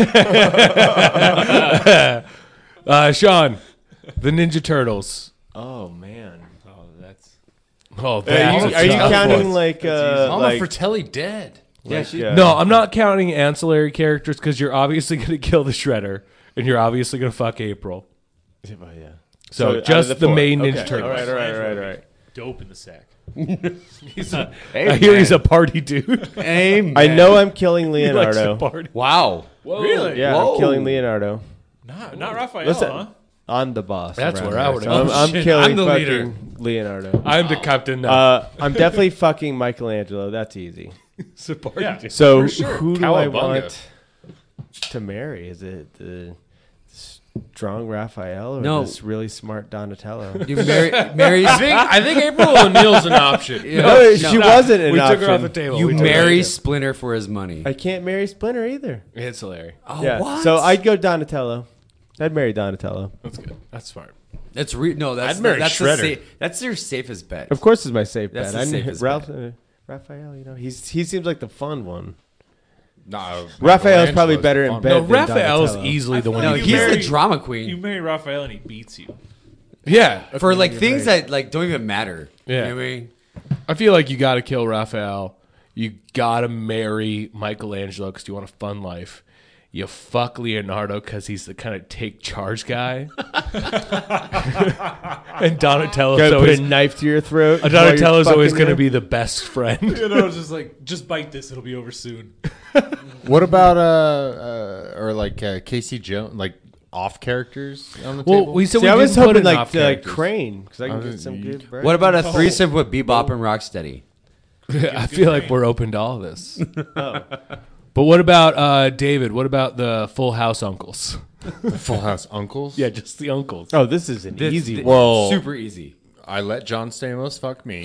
Sean, the Ninja Turtles. Oh man. Oh, that's Oh, Are that's you, a are you tough counting one. like Mama like, Fratelli dead. Yeah, like, No, I'm not counting ancillary characters because you're obviously gonna kill the Shredder and you're obviously gonna fuck April. Yeah. So out of just the four. main Ninja Okay. Turtles. All right. dope in the sack. I hear he's a party dude. Amen. I know I'm killing He likes to Leonardo. party. Wow. Really? Yeah, Whoa. I'm killing Leonardo. Not Raphael, Listen, huh? I'm the boss. That's around where I here, would've so I'm, gone. I'm Shit, killing I'm the fucking leader. Leonardo. I'm the captain now. I'm definitely fucking Michelangelo. That's easy. It's a party Yeah. dude. So sure. who do I Cowabunga. want to marry? Is it the strong Raphael or No. this really smart Donatello? You marry. I think April O'Neil's an option. No, she wasn't an We option. took her off the table. You We took her marry off Splinter for his money. I can't marry Splinter either. the table. It's hilarious. Oh, Yeah, what? so I'd go Donatello. I'd marry Donatello. That's good. That's smart. That's no. That's I'd marry that's Shredder. that's your safest bet. Of course, is my safe That's bet. the safest Raphael, you know, he seems like the fun one. No, Raphael's probably Michelangelo's better the in fun bed. No, than Raphael's Donatello. easily the one. No, you he's marry. the drama You queen marry Raphael and he beats you. Yeah. for like things that like don't even matter. Yeah. You know what I mean? I feel like you got to kill Raphael. You got to marry Michelangelo because you want a fun life. You fuck Leonardo because he's the kind of take charge guy. And Donatello's Gotta put always, a knife to your throat. Donatello's always going to to be the best friend. You know, it's just like, just bite this, it'll be over soon. What about Casey Jones, like off characters on the Well, table? we said See, we I was didn't put hoping enough like characters. Crane because I can get some good. Bird. What about a threesome with Bebop and Rocksteady? I feel like we're open to all of this. But what about David? What about the Full House uncles? Full House uncles? Yeah, just the uncles. Oh, this is an easy one. Well, Super easy. I let John Stamos fuck me.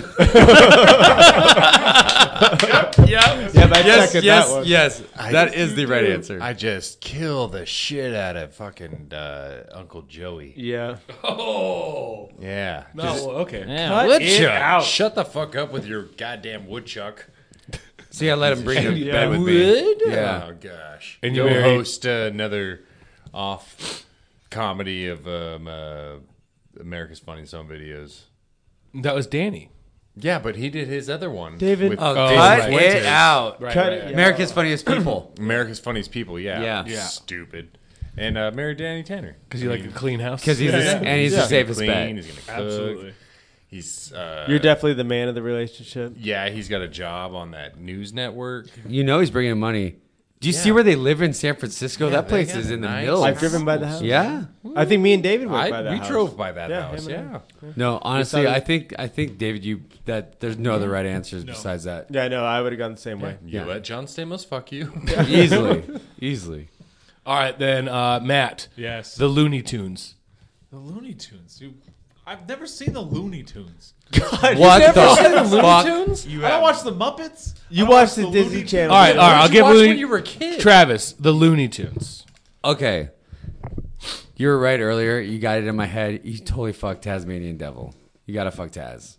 Yeah, but I second that one. yes. That is the right answer. I just kill the shit out of fucking Uncle Joey. Yeah. Oh. Yeah. No, Just- well, okay. Yeah, Cut it woodchuck. out. Shut the fuck up with your goddamn woodchuck. See, I let him bring him to Yeah. bed with me. Yeah. Oh gosh. And Go you married- host another off comedy of America's Funniest Home Videos. That was Danny. Yeah, but he did his other one. David. with Oh, Jason cut Fuentes. it out. Right, Cut right, it. right. America's Funniest People. America's Funniest People. Yeah. Yeah. Yeah. Stupid. And married Danny Tanner Because you like a clean house. Because he's and he's the He's safest clean. bet. He's gonna cook. Absolutely. He's You're definitely the man of the relationship. yeah. He's got a job on that news network. You know he's bringing money. Do you see Yeah. where they live in San Francisco? Yeah, that place they is got in the nice middle. I've driven by the house. Yeah. I think me and David went by that We house. drove by that Yeah, house. him and Yeah. No, honestly, saw I think David, that there's no other right answers No. besides that. Yeah, no, I would have gone the same way. You Yeah. let John Stamos fuck you. Easily. All right, then, Matt. Yes. The Looney Tunes. The Looney Tunes, dude. I've never seen the Looney Tunes. What the fuck? I don't watch the Muppets. You I don't watched watch the Disney Looney Channel. All right, I'll give watch Looney. when you were a kid. Travis, the Looney Tunes. Okay. You were right earlier. You got it in my head. You totally fucked Tasmanian Devil. You gotta fuck Taz.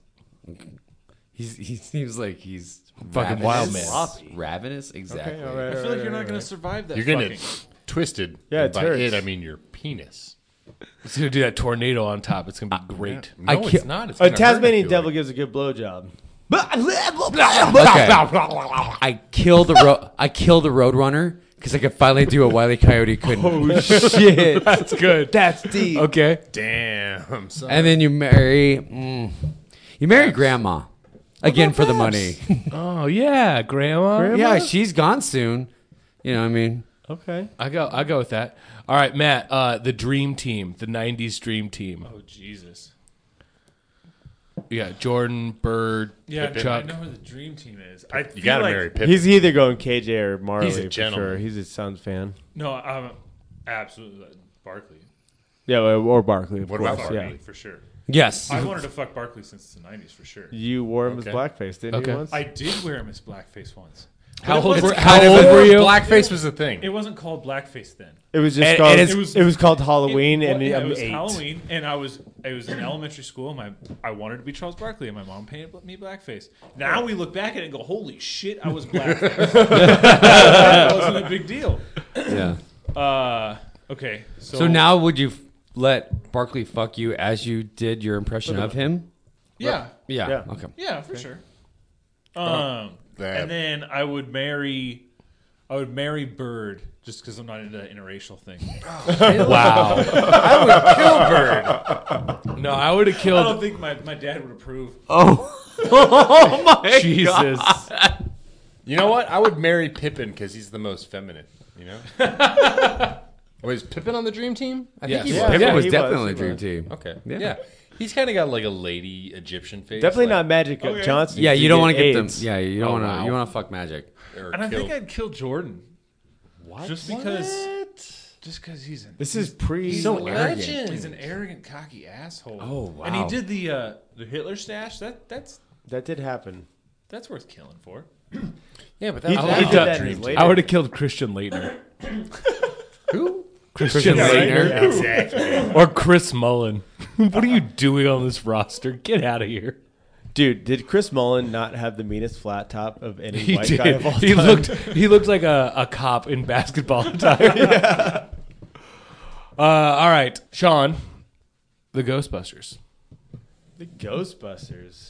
He seems like he's Fucking wild man. Ravenous, exactly. all right. I feel like you're not going to survive that. You're gonna fucking- twisted. Yeah, and it by hurts. it I mean your penis. It's going to do that tornado on top. It's going to be great. No, I it's can't- not. It's A gonna hurt, I Tasmanian feel devil like. gives a good blowjob. Okay. I killed the Roadrunner because I could finally do what Wile E. Coyote couldn't. Oh shit! That's good. That's deep. Okay. Damn. Son. And then you marry Grandma again for the money. Oh, yeah, Grandma. Yeah, she's gone soon. You know what I mean? Okay. I go with that. All right, Matt, the Dream Team, the 90s Dream Team. Oh, Jesus. Yeah, Jordan, Bird, Yeah, Chuck. I know who the dream team is. I you feel gotta like, marry Pippin. He's either going KJ or Marley. He's a for gentleman. sure. He's a Suns fan. No, I'm absolutely Barkley. Yeah, or Barkley. Of What course. about Barkley, Yeah. for sure. Yes. I wanted to fuck Barkley since the 90s, for sure. You wore him as Okay. blackface, didn't Okay. you? Once? I did wear him as blackface once. How But it old wasn't- were you? Blackface was a thing. It wasn't called blackface then. It was just And- called. and It was called Halloween, It and I'm was 8. Halloween, and it was in elementary school. And I wanted to be Charles Barkley, and my mom painted me blackface. Now we look back at it and go, "Holy shit, I was blackface." That wasn't a big deal. Yeah. Okay, So now would you let Barkley fuck you as you did your impression of him? yeah, Yeah. Yeah. Okay. yeah, for sure. that- And then I would marry I would marry Bird just because I'm not into that interracial thing. Wow. I would kill Bird. No, I would have I killed. don't think my dad would approve. Oh my Jesus. You know what? I would marry Pippin because he's the most feminine. You know. Was Pippin on the Dream Team? I Yes. think he Yeah. was. Pippin Yeah, was he definitely was, a he dream was. team. Okay. Yeah. Yeah. He's kind of got like a lady Egyptian face. Definitely like, not Magic Johnson. Yeah, you don't want to get them. AIDS. Yeah, you don't Oh, want to. wow. You want to fuck Magic. or And I kill- think I'd kill Jordan. What? Just because he's an This is pre. so arrogant. he's an arrogant, cocky asshole. Oh, wow. And he did the Hitler stash. That's That did happen. worth killing for. Yeah, but He, that he was did a that dream in team. later. I would have killed Christian Leitner. Who? Christian Yeah, right. Leitner. Yeah. Exactly. Or Chris Mullen. What are you doing on this roster? Get out of here. Dude, did Chris Mullen not have the meanest flat top of any He white guy did. of all He time? looked like a cop in basketball attire. All right, Sean, the Ghostbusters. The Ghostbusters.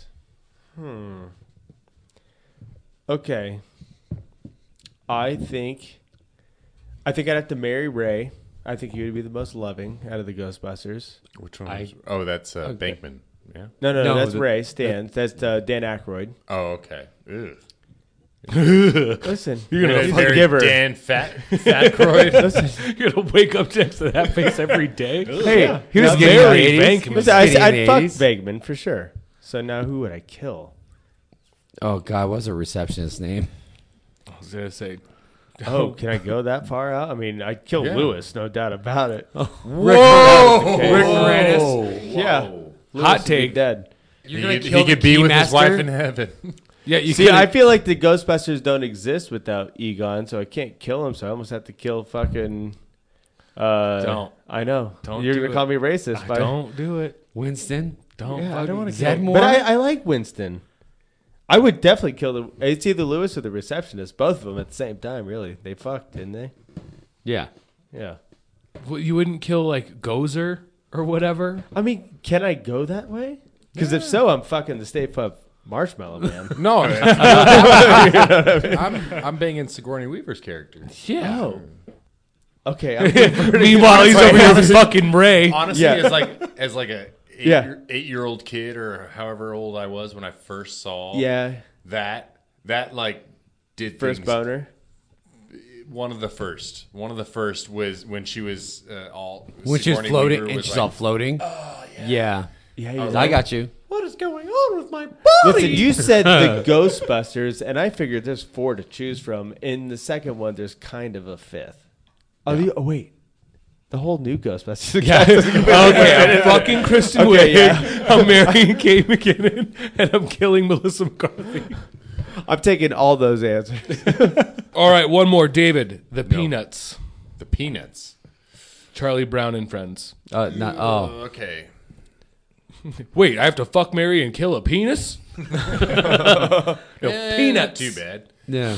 Okay. I think I'd have to marry Ray. I think he would be the most loving out of the Ghostbusters. Which one? Was, that's Bankman. Yeah. No, that's the- Ray. Stan. That's Dan Aykroyd. Oh, okay. Ugh. Listen, You're gonna he's a Very giver. Dan Fatcroyd. Listen, You're gonna wake up next to that face every day. hey, He was now getting Mary in the 80s. Bankman. listen, Getting in I'd the fuck 80s. Venkman for sure. So now who would I kill? Oh God, what's a receptionist's name? I was gonna say, Oh, can I go that far out? I mean, I'd kill Yeah. Lewis, no doubt about it. Whoa! Rick Moranis. Yeah, Lewis Hot would be take. dead. You're He gonna could, kill he the could be with his Keymaster? wife in heaven. yeah, you See, could. I feel like the Ghostbusters don't exist without Egon, so I can't kill him. So I almost have to kill fucking. Don't. I know. Don't You're do gonna it. call me racist. but- Don't do it. Winston. Don't. Yeah, I fucking- don't want to kill him. Zedmore? But I like Winston. I would definitely kill the. It's either Lewis or the receptionist. Both of them at the same time. Really, they fucked, didn't they? Yeah. Yeah. Well, you wouldn't kill like Gozer or whatever. I mean, can I go that way? Because if so, I'm fucking the Stay Puft Marshmallow Man. No, I'm banging Sigourney Weaver's character. Yeah. Oh. Okay. I'm Meanwhile, he's over here fucking Ray. Honestly, Yeah. as like a Yeah. 8-year-old kid or however old I was when I first saw yeah. that like did First things. boner. One of the first was when she was all When she was Sigourney floating Weaver and was she's like, all floating. Yeah. Yeah. I got you. what is going on with my body? Listen, you said the Ghostbusters, and I figured there's 4 to choose from. In the second one, there's kind of a 5th. Oh, wait. The whole new Ghostbusters. Okay, I'm fucking Kristen Okay, Wiig. yeah. I'm marrying Kate McKinnon, and I'm killing Melissa McCarthy. I'm taking all those answers. All right, one more. David, the Peanuts. The Peanuts. Charlie Brown and Friends. Not. Oh. Okay. Wait, I have to fuck, marry, and kill a penis? No, Peanuts. Too bad. Yeah.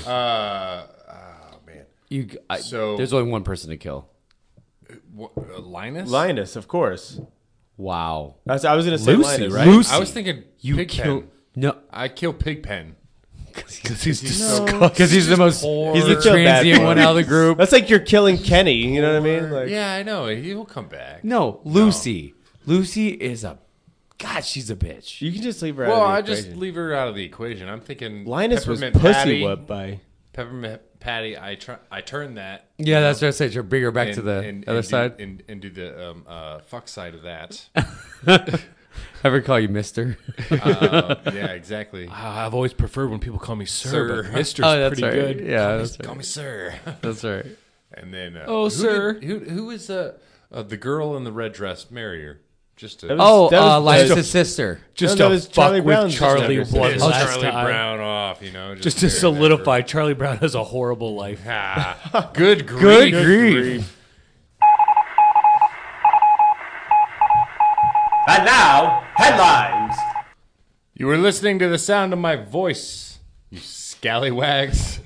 Oh man. There's only one person to kill. Linus. Linus, of course. Wow. I was going to say Lucy, Linus. right? Lucy. I was thinking Pigpen. No. I kill Pigpen. Because he's disgusting. Because he's the most. poor. He's the You feel bad transient for one him. out of the group. That's like you're killing Kenny. You know what I mean? Like, Yeah, I know. He'll come back. No, Lucy. Lucy is a. God, she's a bitch. you can just leave her Well, out I of the just equation. leave her out of the equation. I'm thinking Linus was Peppermint pussy Patty. whipped by. Peppermint Patty. I turn that. Yeah, that's what I said. Bring her back to the other and side. and do the fuck side of that. Ever call you Mister? Yeah, exactly. I've always preferred when people call me sir, Sir. but Mister's Oh, that's pretty right. good. Yeah, that's Call right. me sir. That's right. And then Oh, sir. who is the girl in the red dress? Marry her. Just to That Oh, that was- Linus' sister. Just No, that to was fuck Charlie with Brown's Charlie sister. one piss last Charlie time. Brown off, you know, Just to marry that solidify, Charlie Brown has a horrible life. girl. Ah, good grief. Good grief. And now, headlines. You were listening to the sound of my voice, you scallywags.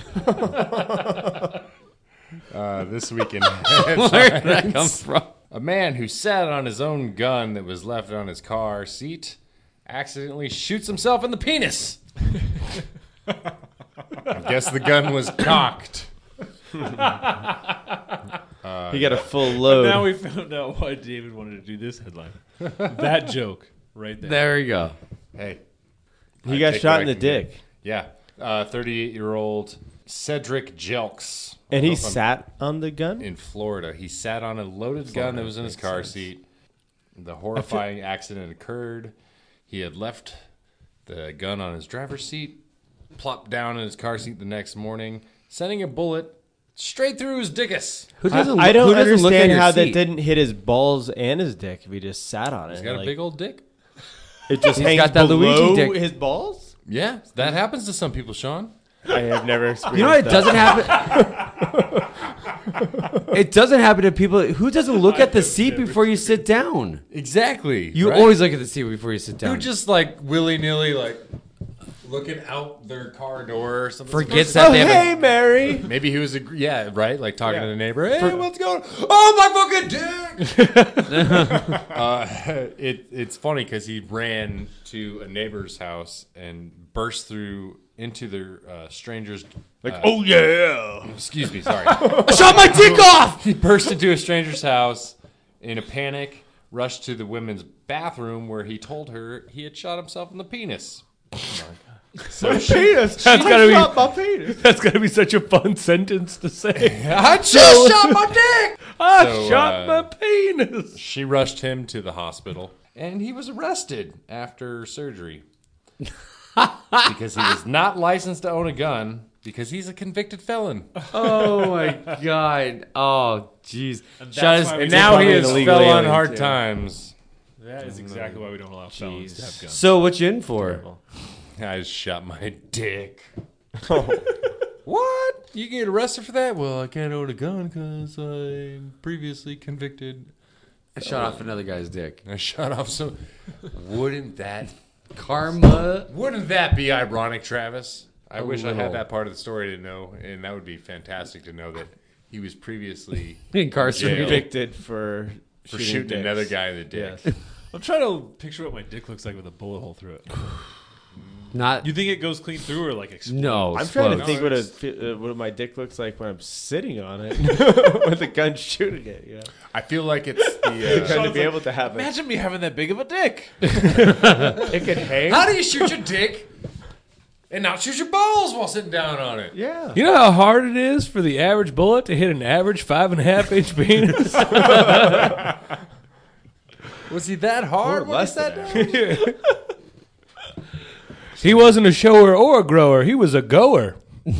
This week in Where did that come from? a man who sat on his own gun that was left on his car seat accidentally shoots himself in the penis. I guess the gun was cocked. He got a full load. Now we found out why David wanted to do this headline. That joke right there. There we go. Hey, he I got take shot what in the I can get. dick. Yeah, 38-year-old Cedric Jelks. And he Up on- sat on the gun? in Florida. He sat on a loaded gun that was in his car seat. The horrifying accident occurred. He had left the gun on his driver's seat, plopped down in his car seat the next morning, sending a bullet straight through his dickus. Who doesn't? I don't who doesn't look at understand your how that seat? didn't hit his balls and his dick if he just sat on it. He's got a Like, big old dick. it just He's hangs got that below Luigi dick. his balls? Yeah, that happens to some people, Sean. I have never experienced You know what? It that. doesn't happen. It doesn't happen to people. Who doesn't look at the seat before you sit down? Exactly. You right? always look at the seat before you sit down. Who just like willy-nilly like looking out their car door or something. Forgets that Oh, they have hey, Mary. Maybe he was right, like talking Yeah. to the neighbor. Hey, what's going on? Oh, my fucking dick! It's funny because he ran to a neighbor's house and burst through into their stranger's. Oh, yeah. Excuse me, sorry. I shot my dick off. He burst into a stranger's house in a panic, rushed to the women's bathroom where he told her he had shot himself in the penis. So she, Penis. That's gotta be- shot my penis. That's got to be such a fun sentence to say. I just shot my dick. I So, shot my penis. She rushed him to the hospital, and he was arrested after surgery because he was not licensed to own a gun because he's a convicted felon. Oh my god! Oh jeez! Shot his. why we And take now he probably is an illegal fell on alien, hard too. times. That is exactly why we don't allow felons to have guns. So what you in for? I just shot my dick. Oh. What? You get arrested for that? Well, I can't own a gun because I'm previously convicted. I shot off another guy's dick. I shot off some. Wouldn't that Karma. be ironic, Travis? I wish I little. had that part of the story to know, and that would be fantastic to know that he was previously Incarcerated. Jail. Convicted for shooting dicks. another guy in the dick. Yes. I'm trying to picture what my dick looks like with a bullet hole through it. Not. You think it goes clean through or like explodes? No. I'm trying to explodes. think what my dick looks like when I'm sitting on it with a gun shooting it. You know? I feel like it's the. Trying to be able to have it. Imagine me having that big of a dick. It could hang. How do you shoot your dick and not shoot your balls while sitting down on it? Yeah. You know how hard it is for the average bullet to hit an average 5.5 inch penis? Was he that hard when he less sat than down? He wasn't a shower or a grower. He was a goer.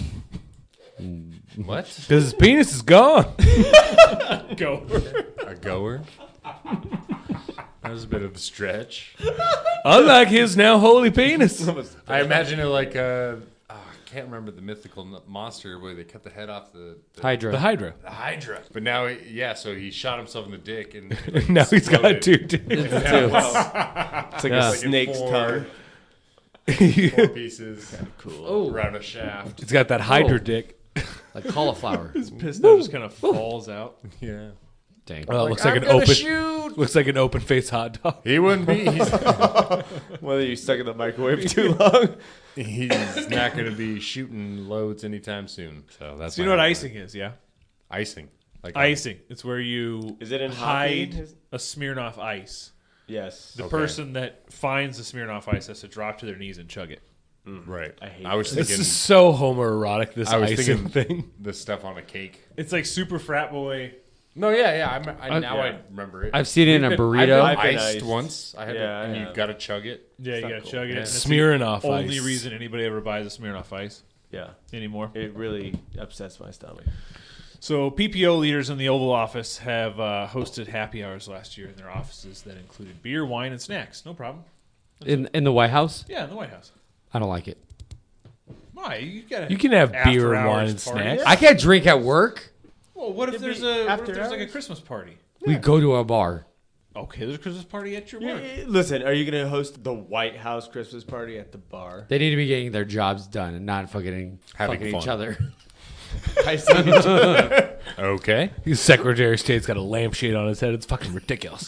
What? Because his penis is gone. Go. A goer? That was a bit of a stretch. Unlike his now holy penis. I imagine it like I can't remember the mythical monster where they cut the head off the Hydra. The Hydra. the Hydra. But now, so he shot himself in the dick and Now he's got exploded. 2 dicks. It's like Yeah. a snake's tongue. 4 pieces Oh, around a shaft. He's got that Hydra Oh. dick. like cauliflower. His piss now just kind of falls out. Yeah. Dang. Well, it looks I'm like an gonna open. shoot. Looks like an open face hot dog. He wouldn't be. Whether you stuck in the microwave too long. He's not going to be shooting loads anytime soon. So that's. So you know what icing is, yeah? Icing. Like Icing. It's where you Is it in hide hockey? a Smirnoff Ice. Yes. The Okay. person that finds the Smirnoff Ice has to drop to their knees and chug it. Right. I hate I was This thinking is so homoerotic, this I was icing thinking- thing. the stuff on a cake. It's like super frat boy. No, yeah. Now yeah. I remember it. I've seen it in a I've burrito. been been iced iced. once. I had Yeah, to, I and have. you got to chug it. Yeah, you not gotta cool. chug it. Yeah. And it's Smearing the off only ice. reason anybody ever buys a Smirnoff Ice Yeah. anymore. It really upsets my stomach. So PPO leaders in the Oval Office have hosted happy hours last year in their offices that included beer, wine, and snacks. No problem. In the White House. Yeah, in the White House. I don't like it. Why? You gotta. You can have after beer, hours wine, and parties. snacks. I can't drink at work. Well, what if It'd there's be a after like a hours? Christmas party? We go to a bar. Okay, there's a Christmas party at your work. Listen, are you going to host the White House Christmas party at the bar? They need to be getting their jobs done and not Having fucking each fun. other. I see. Okay. His Secretary of State's got a lampshade on his head. It's fucking ridiculous.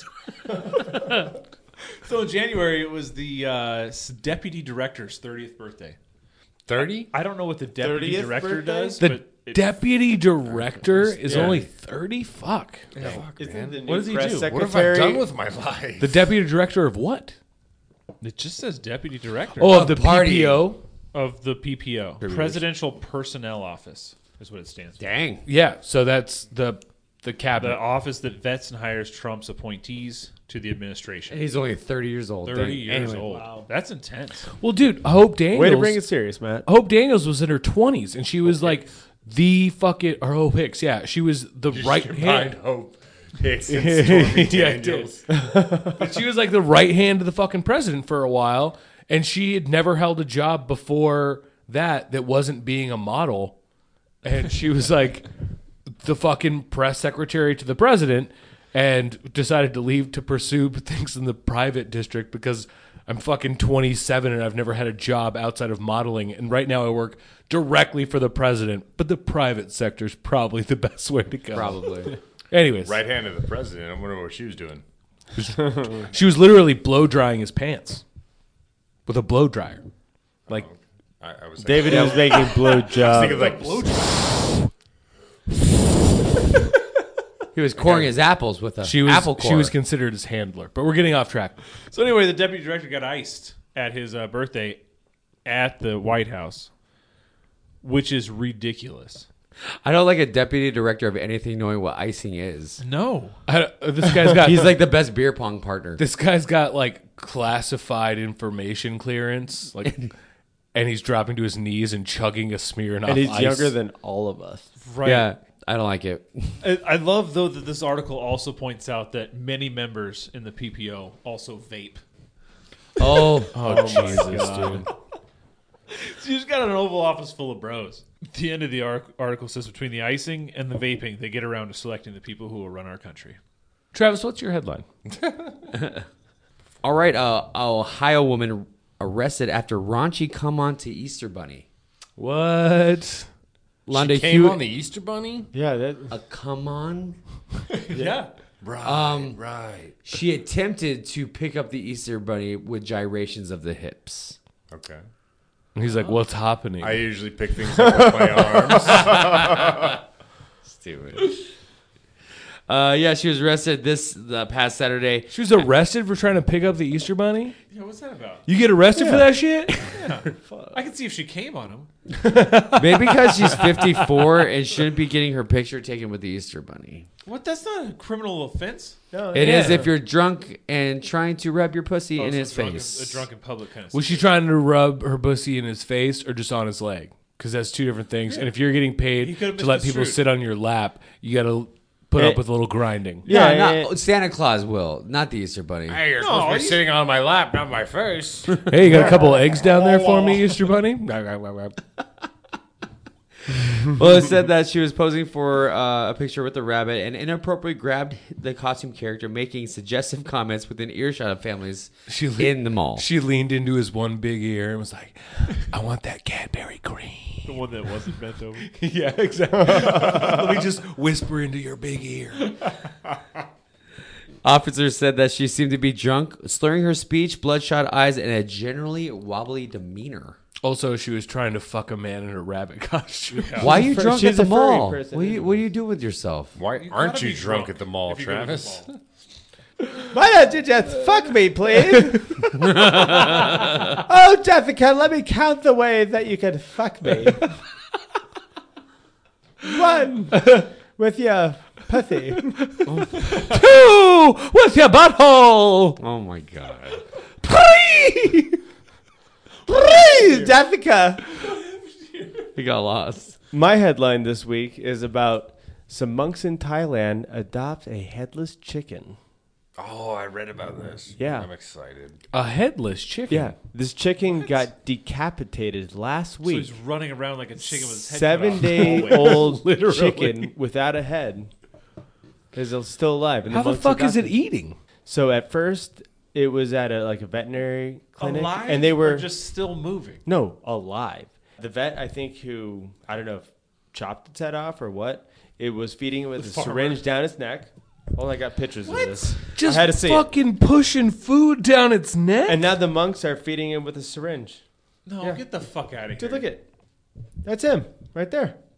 So in January, it was the deputy director's 30th birthday. 30? I don't know what the deputy 30th director birthday? does, The but Deputy director is only 30? Fuck. Isn't the new What does he press do? What have I secretary? done with my life? The deputy director of what? It just says deputy director Oh, of the party. PPO? of the PPO, Presidential Personnel Office, is what it stands for. Dang. Yeah, so that's the The cabinet. office that vets and hires Trump's appointees to the administration. He's only 30 years old. 30 years Anyway. old. Wow. That's intense. Well, dude, Hope Daniels. Way to bring it serious, Matt. Hope Daniels was in her 20s, and she was like the fucking, or Hope Hicks, yeah. She was the right hand. Hope Hicks and Stormy Yeah, I did. Daniels. But she was like the right hand of the fucking president for a while, and she had never held a job before that wasn't being a model. And she was like the fucking press secretary to the president and decided to leave to pursue things in the private district because I'm fucking 27 and I've never had a job outside of modeling. And right now I work directly for the president, but the private sector is probably the best way to go. Probably. Anyways, Right hand of the president. I wonder what she was doing. she was literally blow drying his pants with a blow dryer. Like, I was David was making blow job. thinking like blow He was coring his apples with a she was apple core. she was considered his handler, but we're getting off track. So anyway, the deputy director got iced at his birthday at the White House, which is ridiculous. I don't like a deputy director of anything knowing what icing is. No. This guy's got He's like the best beer pong partner. this guy's got like classified information clearance, like, and he's dropping to his knees and chugging a Smirnoff and he's Ice. younger than all of us. Right. Yeah, I don't like it. I love, though, that this article also points out that many members in the PPO also vape. Oh, Jesus, dude. So you just got an Oval Office full of bros. The end of the article says between the icing and the vaping, they get around to selecting the people who will run our country. Travis, what's your headline? all right. Ohio woman arrested after raunchy come on to Easter Bunny. What? Londa came Hewitt- on the Easter Bunny? Yeah, that a come on. Yeah. Right. She attempted to pick up the Easter Bunny with gyrations of the hips. Okay. And he's like, what's happening? I usually pick things up with my arms. Stupid. Yeah, she was arrested this past Saturday. She was arrested for trying to pick up the Easter Bunny? Yeah, what's that about? You get arrested for that shit? I can see if she came on him. Maybe because she's 54 and shouldn't be getting her picture taken with the Easter Bunny. What? That's not a criminal offense. It is if you're drunk and trying to rub your pussy in so his drunk face. A drunk in public kind of Was she trying to rub her pussy in his face or just on his leg? Because that's two different things. And if you're getting He paid could've to let people misconstrued. sit on your lap, you got to put up with a little grinding. Not Santa Claus will, not the Easter Bunny. Hey, you're supposed to be sitting on my lap, not my face. Hey, you got a couple of eggs down there for me, Easter Bunny? Well, it said that she was posing for a picture with a rabbit and inappropriately grabbed the costume character, making suggestive comments within earshot of families in the mall. She leaned into his one big ear and was like, I want that Cadbury cream. The one that wasn't bent over. Yeah, exactly. Let me just whisper into your big ear. Officers said that she seemed to be drunk, slurring her speech, bloodshot eyes, and a generally wobbly demeanor. Also, she was trying to fuck a man in a rabbit costume. Why are you drunk at she's the a furry mall? person, What do you do with yourself? Why aren't gotta you be drunk drunk at the mall, if you go to the Travis? mall. Why don't you just fuck me, please? Oh, Jessica, let me count the ways that you can fuck me. 1 with your pussy. 2 with your butthole. Oh my god. 3, Jessica. We got lost. My headline this week is about some monks in Thailand adopt a headless chicken. Oh, I read about this. Yeah. I'm excited. A headless chicken. Yeah, this chicken got decapitated last So week. he's running around like a chicken with his head cut off. 7-day-old Literally. chicken without a head is still alive. And How the monks fuck is it adopted eating? So at first, it was at a veterinary clinic, Alive and they were or just still moving. no alive. The vet, I think, who I don't know if chopped its head off or what, it was feeding it with a farmer. syringe down its neck. Oh, I got pictures of this. Just I had to see it. fucking pushing food down its neck? And now the monks are feeding him with a syringe. No, Yeah. get the fuck out of here. Dude, look at that's him right there.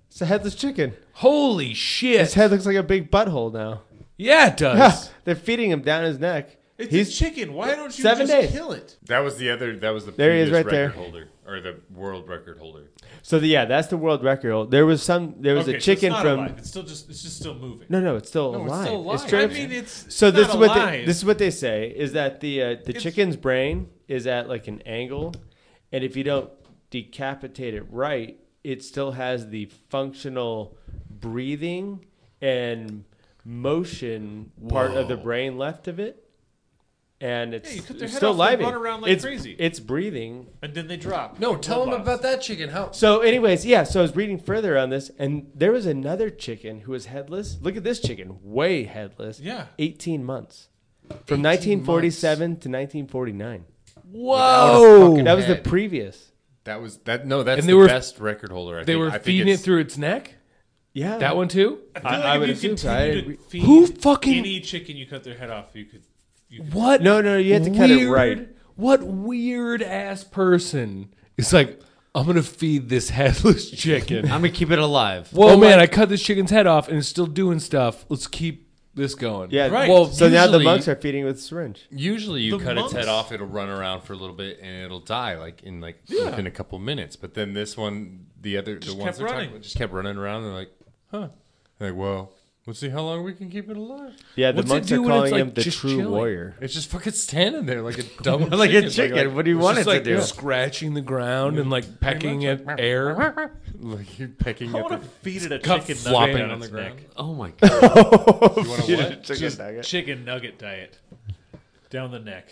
It's a headless chicken. Holy His shit! head looks like a big butthole now. Yeah, it does. They're feeding him down his neck. It's He's a chicken. Why don't you 7 just days. kill it? That was the There he is previous right record there. holder, or the world record holder. So that's the world record. There was a Okay, chicken so it's not from. alive. It's just still moving. No, it's still No, it's alive. still alive. straight I up- mean, it's So this not is what alive. this is what they say is that the chicken's brain is at like an angle, and if you don't decapitate it right, it still has the functional breathing and motion part of the brain left of it, and it's, you cut their it's head still off, they live. run around like it's crazy. It's breathing. and then they drop. No, tell him Robots. about that chicken. How? So, anyways, yeah. So I was reading further on this, and there was another chicken who was headless. Look at this chicken, way headless. Yeah. 18 months, from 1947 to 1949. Whoa! That was the head. previous. That was that. No, that's And the they were- best record holder. I They think. were I think feeding it it's- through its neck. Yeah, That one too. I feel like I if would you assume so. continue I to agree. feed Who fucking- any chicken you cut their head off, you could What? No, you have to cut it right. What weird ass person is like, I'm gonna feed this headless chicken? I'm gonna keep it alive. Whoa, man! I cut this chicken's head off and it's still doing stuff. Let's keep this going. Yeah, Right. Well, So now the usually- monks are feeding with a syringe. Usually, you The cut its monks- head off, it'll run around for a little bit, and it'll die within a couple minutes. But then this one, the ones kept they're talking running. about, just kept running around. They're like, huh? They're like, well, let's see how long we can keep it alive. Yeah, the What's it monks do are when it's, calling like, him the just true chilling? warrior. It's just fucking standing there like a dumb Like a chicken. What do you want it Just like to do? scratching the ground and like pecking at air. Like you're pecking I at want the to feed it a Cup chicken flopping nugget on on the its ground. neck. Oh my god. You want a what? Just chicken nugget diet down the neck.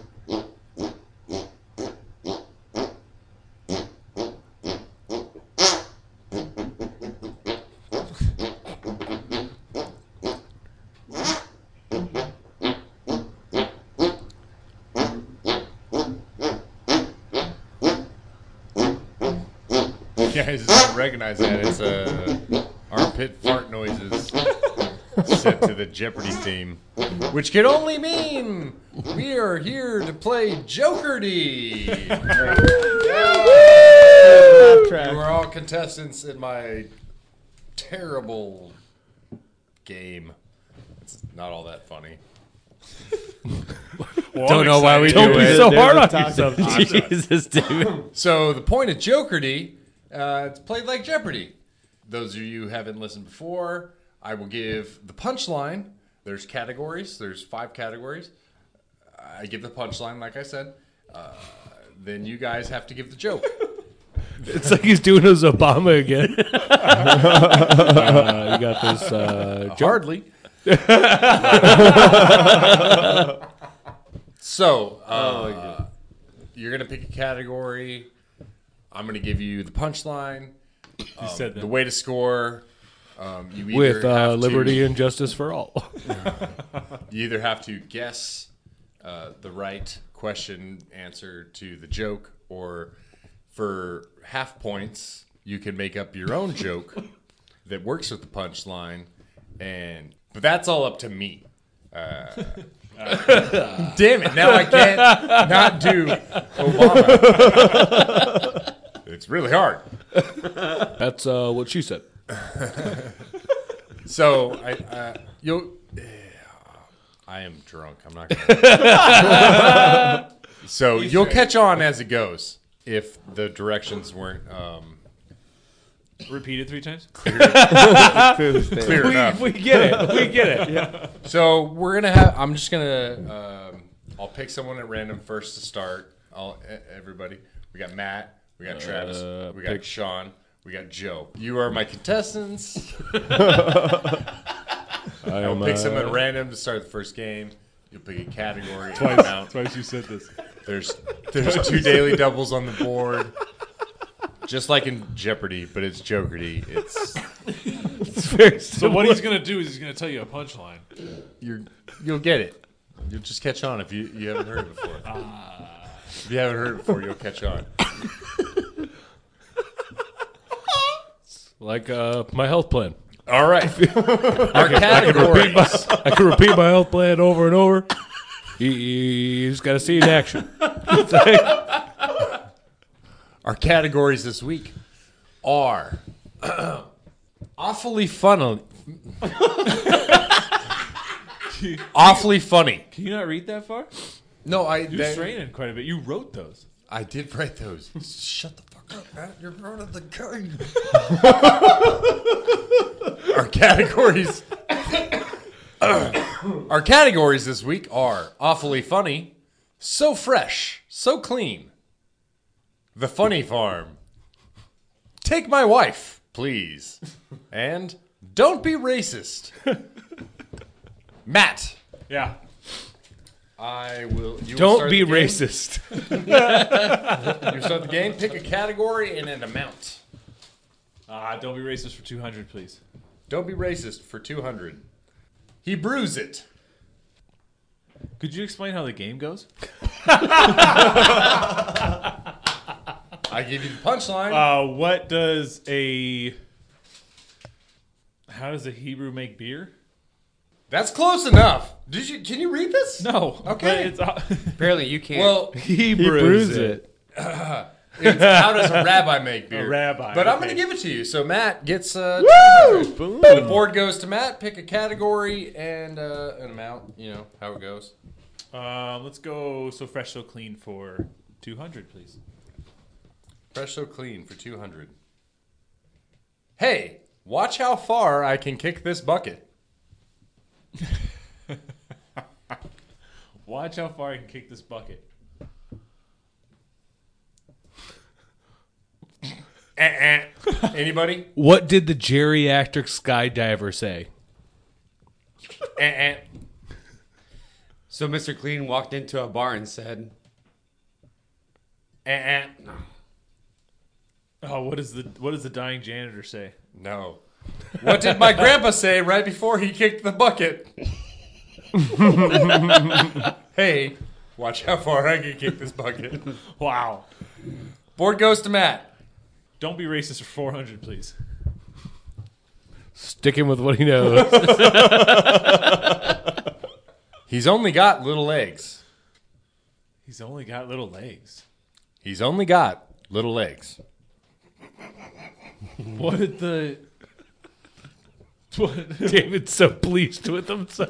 Yeah, I just don't recognize that. It's armpit fart noises set to the Jeopardy theme, which can only mean we are here to play Jokerdy. You are all contestants in my terrible game. It's not all that funny. Don't know why we Don't do be it. so So hard hard on on yourself. Jesus, dude. So the point of Jokerdy, it's played like Jeopardy. Those of you who haven't listened before, I will give the punchline. There's categories. There's 5 categories. I give the punchline, like I said. Then you guys have to give the joke. It's like he's doing his Obama again. You got this. Hardly. So, you're going to pick a category. I'm going to give you the punchline. You said that. The way to score. You either With have liberty to, and justice for all. You either have to guess the right question answer to the joke, or for half points, you can make up your own joke that works with the punchline. But that's all up to me. Damn it! Now I can't not do Obama. It's really hard. That's what she said. So I am drunk. I'm not gonna. So you'll catch on as it goes if the directions weren't Repeat it 3 times. clear enough. We get it. We get it. Yeah. So we're gonna have. I'm just gonna. I'll pick someone at random first to start. Everybody. We got Matt. We got Travis. We got Sean. We got Joe. You are my contestants. I will pick someone at random to start the first game. You'll pick a category. Twice you said this. There's 2 daily doubles on the board. Just like in Jeopardy, but it's Jokerdy. It's very So what he's gonna do is he's gonna tell you a punchline. you'll get it. You'll just catch on if you haven't heard it before. If you haven't heard it before, you'll catch on. Like my health plan. All right. Our categories. I can repeat my health plan over and over. You just got to see it in action. Our categories this week are Awfully funny. Awfully funny. Can you not read that far? No, You're straining quite a bit. You wrote those. I did write those. Shut the fuck up, Matt. You're part of the gang. Our categories. Our categories this week are awfully funny, so fresh, so clean, the funny farm, take my wife, please, and don't be racist. Matt. Yeah. I will. You will Don't start be the game. racist. You start the game. Pick a category and an amount. Don't be racist for 200, please. Don't be racist for 200. He brews it. Could you explain how the game goes? I give you the punchline. How does a Hebrew make beer? That's close enough. Can you read this? No. Okay. Apparently you can't. Well, He brews it. it's how does a rabbi make beer? A rabbi, But I'm okay. going to give it to you. So Matt gets. The board goes to Matt. Pick a category and an amount. You know how it goes. Let's go so fresh, so clean for 200, please. Fresh so clean for 200. Hey, watch how far I can kick this bucket. Watch how far I can kick this bucket. Anybody? What did the geriatric skydiver say? So Mr. Clean walked into a bar and said, Oh, what does the dying janitor say? No. What did my grandpa say right before he kicked the bucket? Hey, watch how far I can kick this bucket. Wow. Board goes to Matt. Don't be racist for 400, please. Sticking with what he knows. He's only got little legs. He's only got little legs. He's only got little legs. What did the... What? David's so pleased with himself.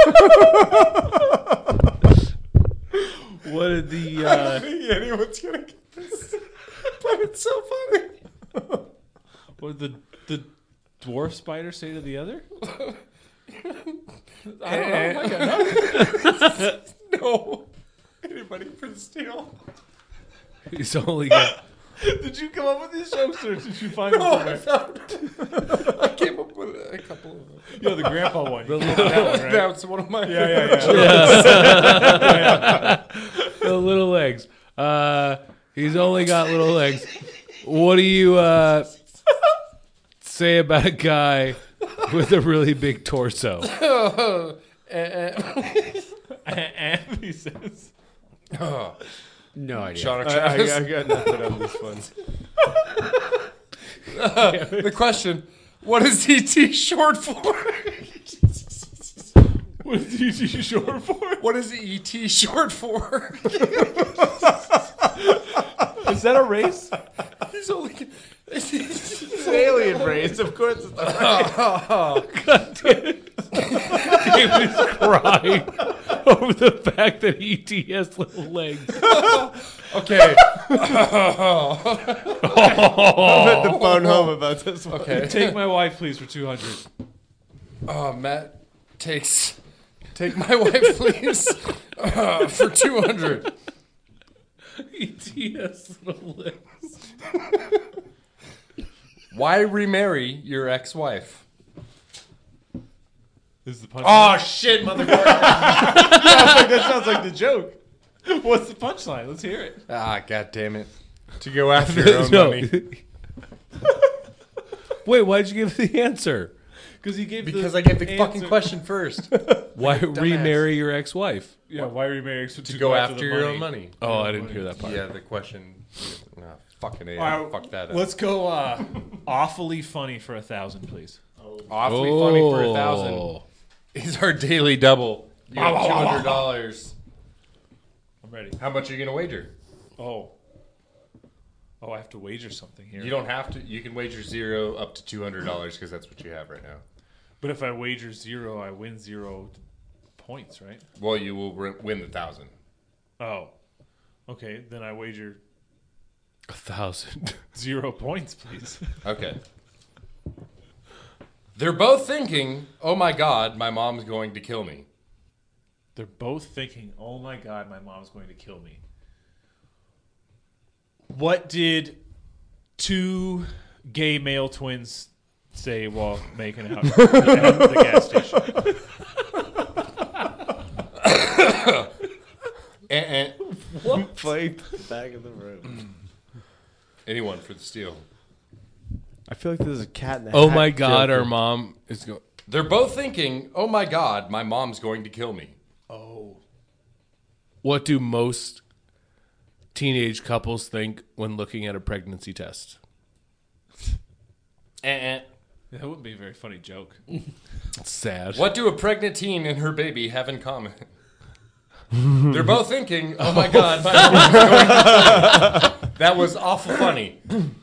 What did the... I don't think anyone's going to get this. But it's so funny. What did the dwarf spider say to the other? I don't know. I got nothing. No. Anybody for the steal? He's only got... Did you come up with these jokes, or did you find No, them I somewhere? found I came up with a couple of them. Yeah, the grandpa one. That one, right? That's one of my Yeah. The little legs. He's only got little legs. What do you say about a guy with a really big torso? He says. no idea. Sean or I Travis? got nothing on this one. The question, what is ET short for? What is ET short for? What is ET short for? Is that a race? He's only... It's an alien race, of course. It's not David's crying over the fact that ET has little legs. Okay. I'm at the phone home about this one. Okay. Take my wife, please, for 200. Matt takes... Take my wife, please, for 200. ET has little legs. Why remarry your ex-wife? This is the punchline. Oh, shit, motherfucker. That sounds like the joke. What's the punchline? Let's hear it. God damn it. To go after your own No. money. Wait, why'd you give the answer? Because he gave Because I gave the fucking answer. question first. Why remarry your ex-wife? Yeah, why remarry To go after your own money. Oh, I didn't hear that part. Yeah, the question... fucking A. All right, Fuck that up. Let's go awfully funny for 1,000, please. Awfully funny for 1,000 is our daily double. You have $200. I'm ready. How much are you going to wager? Oh. Oh, I have to wager something here. You don't have to. You can wager 0 up to $200 because that's what you have right now. But if I wager 0, I win 0 points, right? Well, you will win the 1,000. Oh. Okay, then I wager 1,000. 0 points, please. Okay. They're both thinking, "Oh my God, my mom's going to kill me." They're both thinking, "Oh my God, my mom's going to kill me." What did 2 gay male twins say while making out at the gas station? What? Playing the back of the room. Anyone for the steal? I feel like there's a cat in the Oh hat my God, joke. our mom is going. They're both thinking, "Oh my God, my mom's going to kill me." Oh. What do most teenage couples think when looking at a pregnancy test? That wouldn't be a very funny joke. It's sad. What do a pregnant teen and her baby have in common? They're both thinking, "Oh my God, my mom's going to kill me." That was awful funny.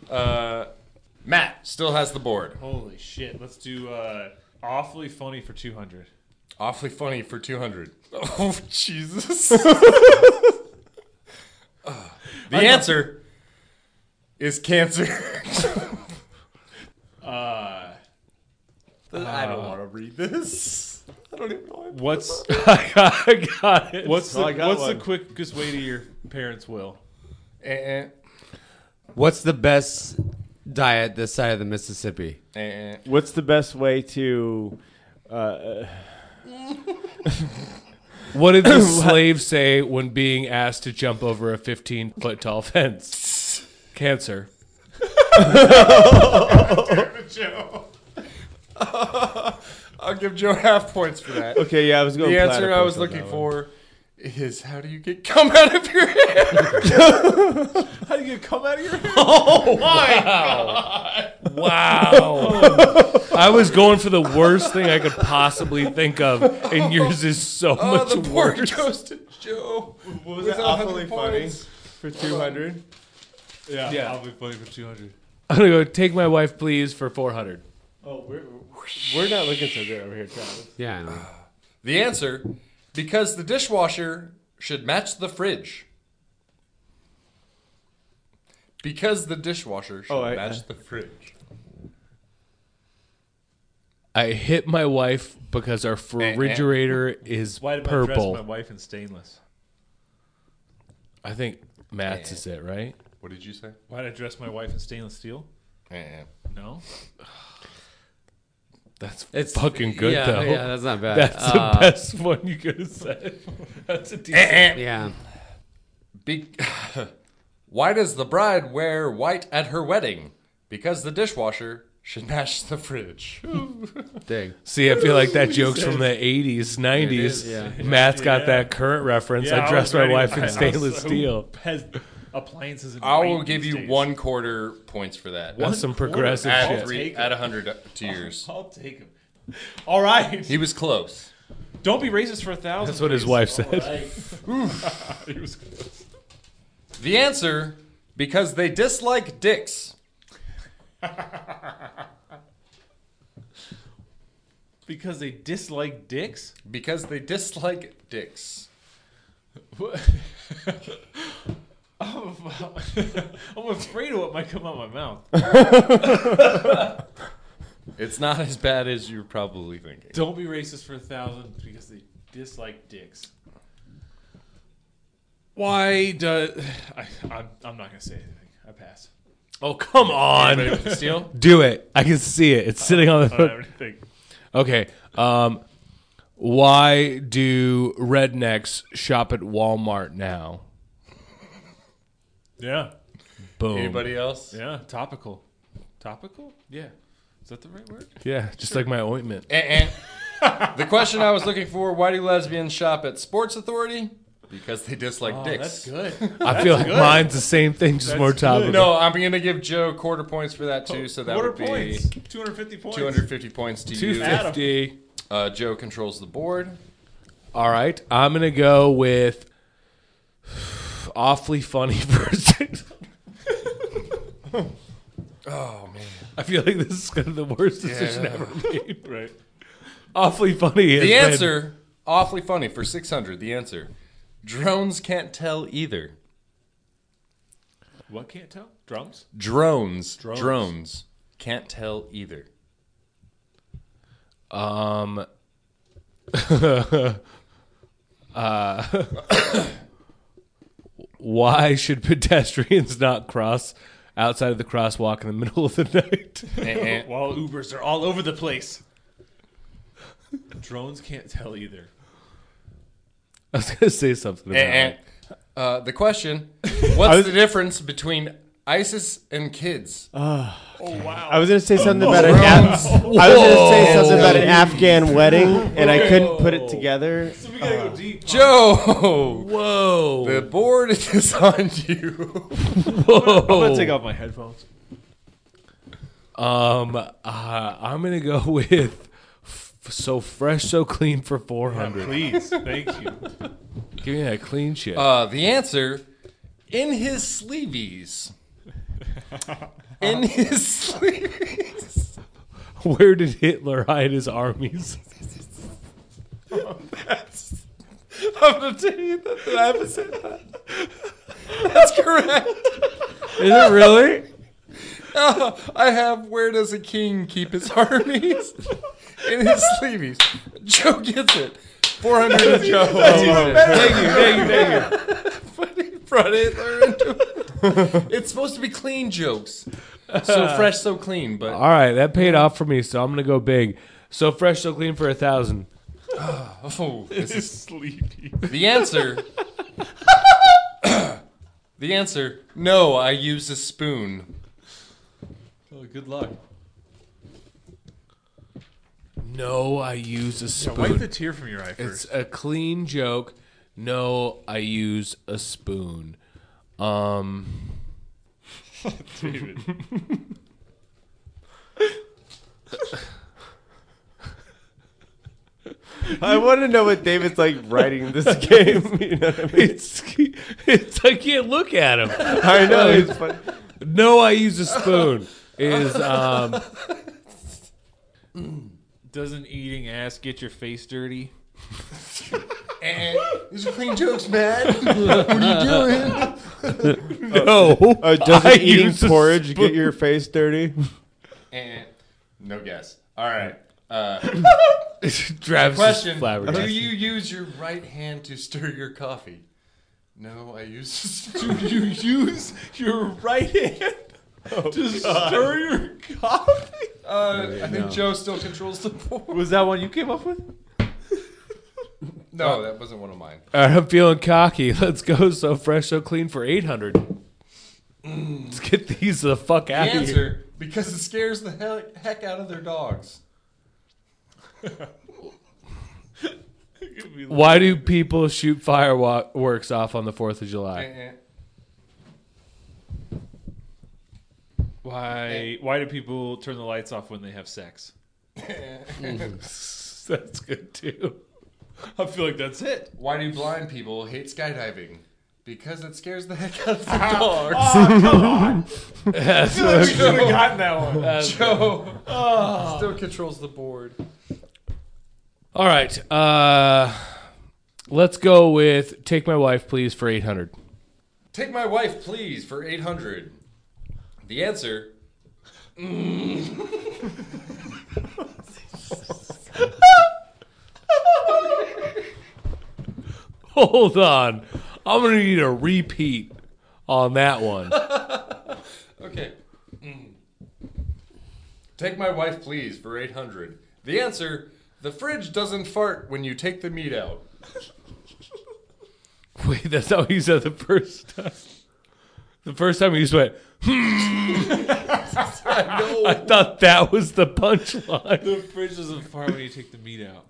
Matt still has the board. Holy shit. Let's do awfully funny for 200. Awfully funny for 200. Oh, Jesus. The answer is cancer. I don't want to read this. I don't even know. What's I got it. what's Oh, I the, got what's one. the quickest way to your parents' will? What's the best diet this side of the Mississippi? What's the best way to? What did the slave say when being asked to jump over a 15-foot tall fence? Cancer. I'll give Joe half points for that. Okay, yeah, I was going. The answer I platypus was on looking that one. for is, how do you get cum out of your hair? How do you come out of your head? Wow. I was going for the worst thing I could possibly think of, and yours is so much The board worse. goes to Joe. Was with that 100 awfully funny points. for 200? Yeah, I'll be funny for 200. I'm going to go take my wife, please, for 400. Oh, we're not looking so good over here, Travis. Yeah, I know. The answer, because the dishwasher should match the fridge. Because the dishwasher should match the fridge. I hit my wife because our refrigerator is Why did I dress my purple. wife in stainless? I think Matt's is it, right? What did you say? Why did I dress my wife in stainless steel? No. That's fucking good, yeah, though. Yeah, that's not bad. That's the best one you could have said. That's a decent. Yeah. Why does the bride wear white at her wedding? Because the dishwasher should match the fridge. Dig. See, I feel like that joke's from the 80s, 90s. Yeah. Matt's got that current reference. Yeah, I dressed my wife in I was stainless so- steel. Has appliances and I will weight give these you days. 1/4 points for that. That's some progressive Add shit. 3, Take add it. 100 to yours. I'll take him. All right. He was close. Don't be racist for 1,000. That's what his please. wife said. He was close. The answer, because they dislike dicks. Because they dislike dicks? Because they dislike dicks. I'm afraid of what might come out of my mouth. It's not as bad as you're probably thinking. Don't be racist for 1,000 because they dislike dicks. Why does... I'm not going to say anything. I pass. Oh, come on. Anybody with the steal? Do it. I can see it. It's sitting on the I don't foot. have anything. Okay. Why do rednecks shop at Walmart now? Yeah. Boom. Anybody else? Yeah. Topical. Topical? Yeah. Is that the right word? Yeah, just like my ointment. The question I was looking for, why do lesbians shop at Sports Authority? Because they dislike dicks. That's good. I feel like mine's the same thing, just more topical. No, I'm going to give Joe 1/4 points for that too, so that Quarter would be points. 250 points. 250 points to you. 250. Joe controls the board. All right. I'm going to go with awfully funny for 600. Oh man. I feel like this is kind of the worst decision ever made. Right. Awfully funny. The answer, awfully funny for 600. The answer, drones can't tell either. What can't tell? Drums? Drones can't tell either. Why should pedestrians not cross outside of the crosswalk in the middle of the night? While Ubers are all over the place. Drones can't tell either. I was gonna say something about it. The question: what's the difference between ISIS and kids? Oh wow! I was gonna say something about an Afghan wedding, and I couldn't put it together. So we gotta go deep. Joe, Whoa! the board is on you. I'm gonna take off my headphones. I'm gonna go with so fresh, so clean for 400. Please, thank you. Give me that clean shit. The answer: in his sleeveys. In his sleeveys. Where did Hitler hide his armies? I'm gonna tell you that I haven't said that. That's correct. Is it really? I have. Where does a king keep his armies? In his sleeveys. Joe gets it. 400 to Joe. Thank you. Funny brought Hitler into it. It's supposed to be clean jokes. So fresh, so clean. But All right, that paid off for me, so I'm gonna go big. So fresh, so clean for 1,000. oh, this is Sleepy. the answer. The answer. No, I use a spoon. Oh, good luck. No, I use a Yeah, spoon. wipe the tear from your eye It's first. a clean joke. No, I use a spoon. David. I want to know what David's like writing this game. You know what I mean? It's I can't look at him. I know it's funny. No, I use a spoon. Is Doesn't eating ass get your face dirty? And these are clean jokes, man. What are you doing? no. Doesn't I eating use a porridge spoon. get your face dirty? And no guess. All right. Travis Question: flabbergasted. do you use your right hand to stir your coffee? No, I use. Do you use your right hand to stir your coffee? I think Joe still controls the board. Was that one you came up with? No, that wasn't one of mine. All right, I'm feeling cocky. Let's go. So fresh, so clean for 800. Let's get these the fuck The out of here. answer: because it scares the heck out of their dogs. Why do people shoot fireworks off on the 4th of July? Why do people turn the lights off when they have sex? That's good too. I feel like that's it. Why do blind people hate skydiving? Because it scares the heck out of their dogs. Come on. That's I feel like we should have gotten that one. Joe still controls the board. all right. Let's go with Take My Wife, Please for 800. Take my wife, please, for 800. The answer. Hold on. I'm going to need a repeat on that one. Okay. Take my wife, please, for 800. The answer. The fridge doesn't fart when you take the meat out. Wait, that's how you said the first time. The first time you just went, I thought that was the punchline. The fridge doesn't fart when you take the meat out.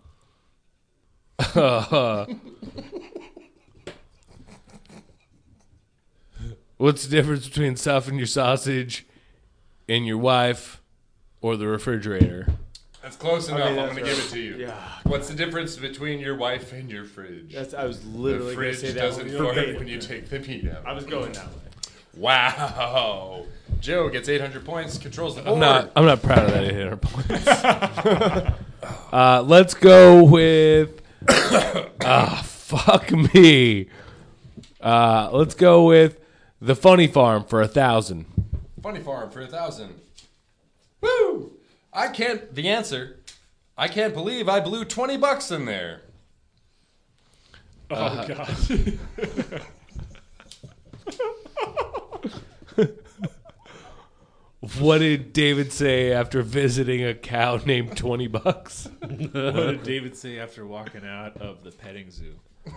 What's the difference between stuffing your sausage in your wife or the refrigerator? That's close enough. I'm that's going to give it to you. Yeah. What's the difference between your wife and your fridge? I was The literally going to fridge say that. doesn't fart when you take the meat out. I was going that way. Wow. Joe gets 800 points, controls the board. I'm not proud of that 800 points. Let's go with. Fuck me. Let's go with the Funny Farm for 1,000. Funny Farm for 1,000. Woo! The answer, I can't believe I blew $20 in there. Oh, God. What did David say after visiting a cow named $20? What did David say after walking out of the petting zoo?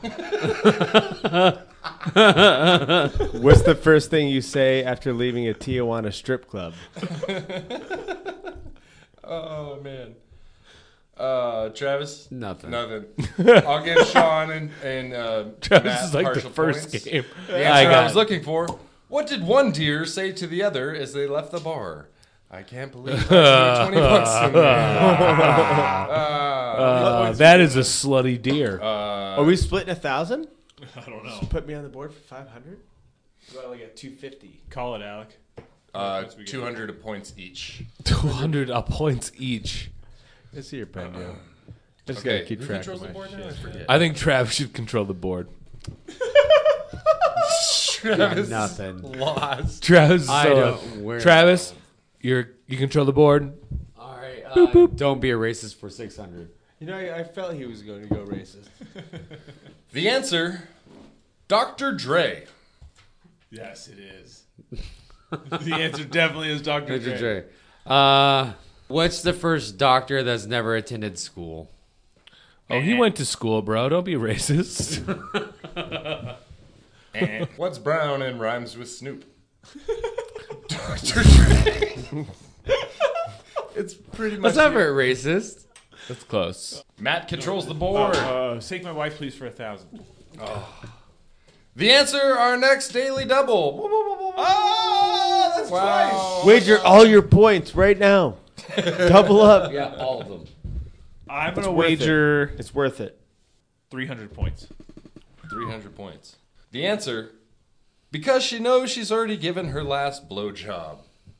What's the first thing you say after leaving a Tijuana strip club? Oh, man. Travis? Nothing. I'll give Sean and Travis Matt is like the partial first points. game. The answer I was looking for. What did one deer say to the other as they left the bar? I can't believe I blew $20 in there. That is a slutty deer. Are we splitting 1,000? I don't know. Just put me on the board for 500. Got like a 250. Call it, Alec. 200 points each. 200 points each. Let's see your pen, Joe. Just Okay, gotta keep who track controls of the my board now? I shit. forget. I think Trav should control the board. Travis Nothing. lost. Travis, I don't. Where- Travis, you control the board. All right. Boop, boop. Don't be a racist for 600. You know, I felt he was going to go racist. The answer, Dr. Dre. Yes, it is. The answer definitely is Dr. Dre. Dre. What's the first doctor that's never attended school? Oh, he went to school, bro. Don't be racist. What's brown and rhymes with Snoop? Dr. Dre. It's pretty much. That's not very racist. That's close. Matt controls the board. Take my wife, please, for 1,000. The answer, our next daily double. Oh, that's twice. Wager all your points right now. Double up. Yeah, all of them. I'm going to worth it. wager It's worth it. 300 points. 300 points. The answer, because she knows she's already given her last blowjob.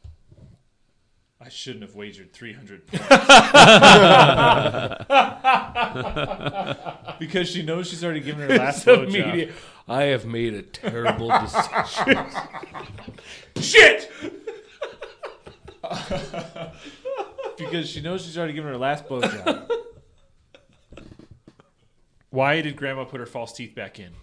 I shouldn't have wagered 300 points. Because she knows she's already given her last blowjob. I have made a terrible decision. Shit! Because she knows she's already given her last blowjob. Why did Grandma put her false teeth back in?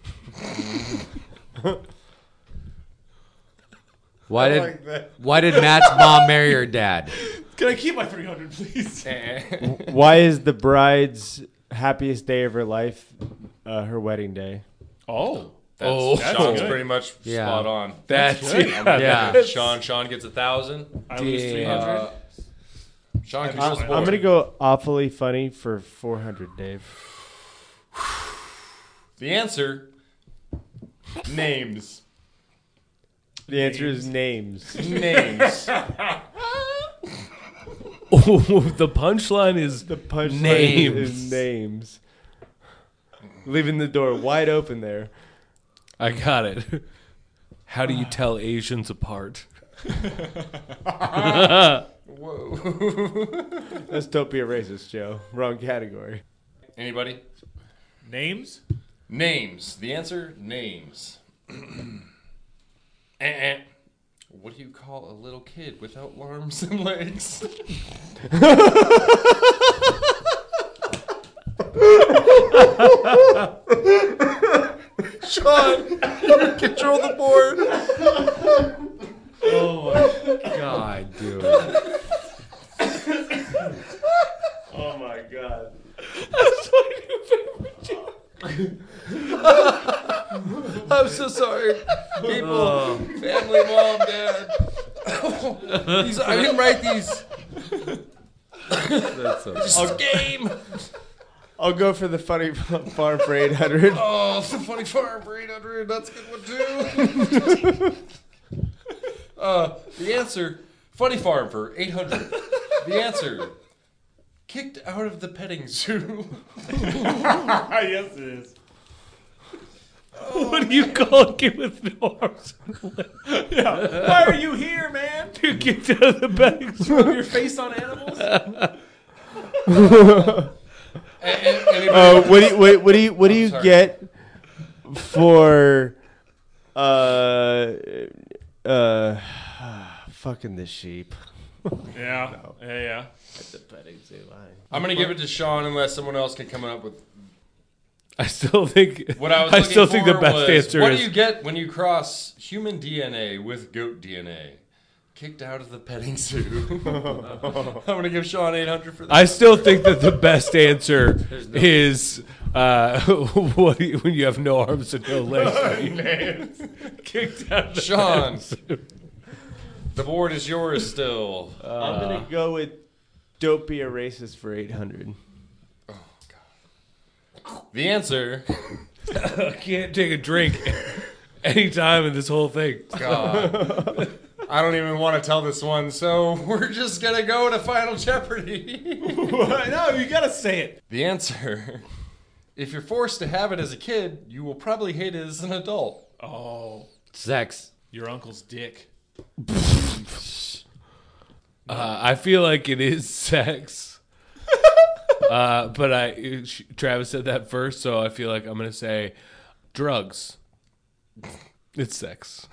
Why did Matt's mom marry her dad? Can I keep my 300, please? Why is the bride's happiest day of her life her wedding day? Oh. That's Sean's good. pretty much Yeah. spot on. That's Yeah. Sean gets 1,000. I lose 300. Sean controls the I'm board. going to go awfully funny for 400, Dave. The answer, names. The answer is names. Names. Oh, the punchline is The punchline Names. is names. Leaving the door wide open there. I got it. How do you tell Asians apart? Whoa. Let's don't be a racist, Joe. Wrong category. Anybody? Names? Names. The answer, names. What do you call a little kid without arms and legs? Sean, you control the board. God, dude. Oh my god. I'm so sorry. People, family, mom, dad. I didn't write these. That's so It's a game. I'll go for the funny farm for 800. Oh, the funny farm for 800. That's a good one, too. The answer, funny farm for 800. The answer, kicked out of the petting zoo. Yes, it is. What do you call a kid with no arms? Yeah. Why are you here, man? You kicked out of the bag. Rub your face on animals? What do you get for fucking the sheep? Yeah. Yeah. At the petting zoo line. I'm gonna give it to Sean unless someone else can come up with. I still think. What I was. I still think the for best was, answer what is. do you get when you cross human DNA with goat DNA? Kicked out of the petting zoo. I'm gonna give Sean 800 for that. I still think that the best answer is when you have no arms and no legs. Kicked out of the Sean. petting zoo. The board is yours still. I'm gonna go with "Don't Be a Racist" for 800. The answer. I can't take a drink anytime in this whole thing. God. I don't even want to tell this one, so we're just gonna go to Final Jeopardy. No, you gotta say it. The answer. If you're forced to have it as a kid, you will probably hate it as an adult. Oh, Sex. your uncle's dick. I feel like it is sex. But Travis said that first, so I feel like I'm going to say drugs. It's sex.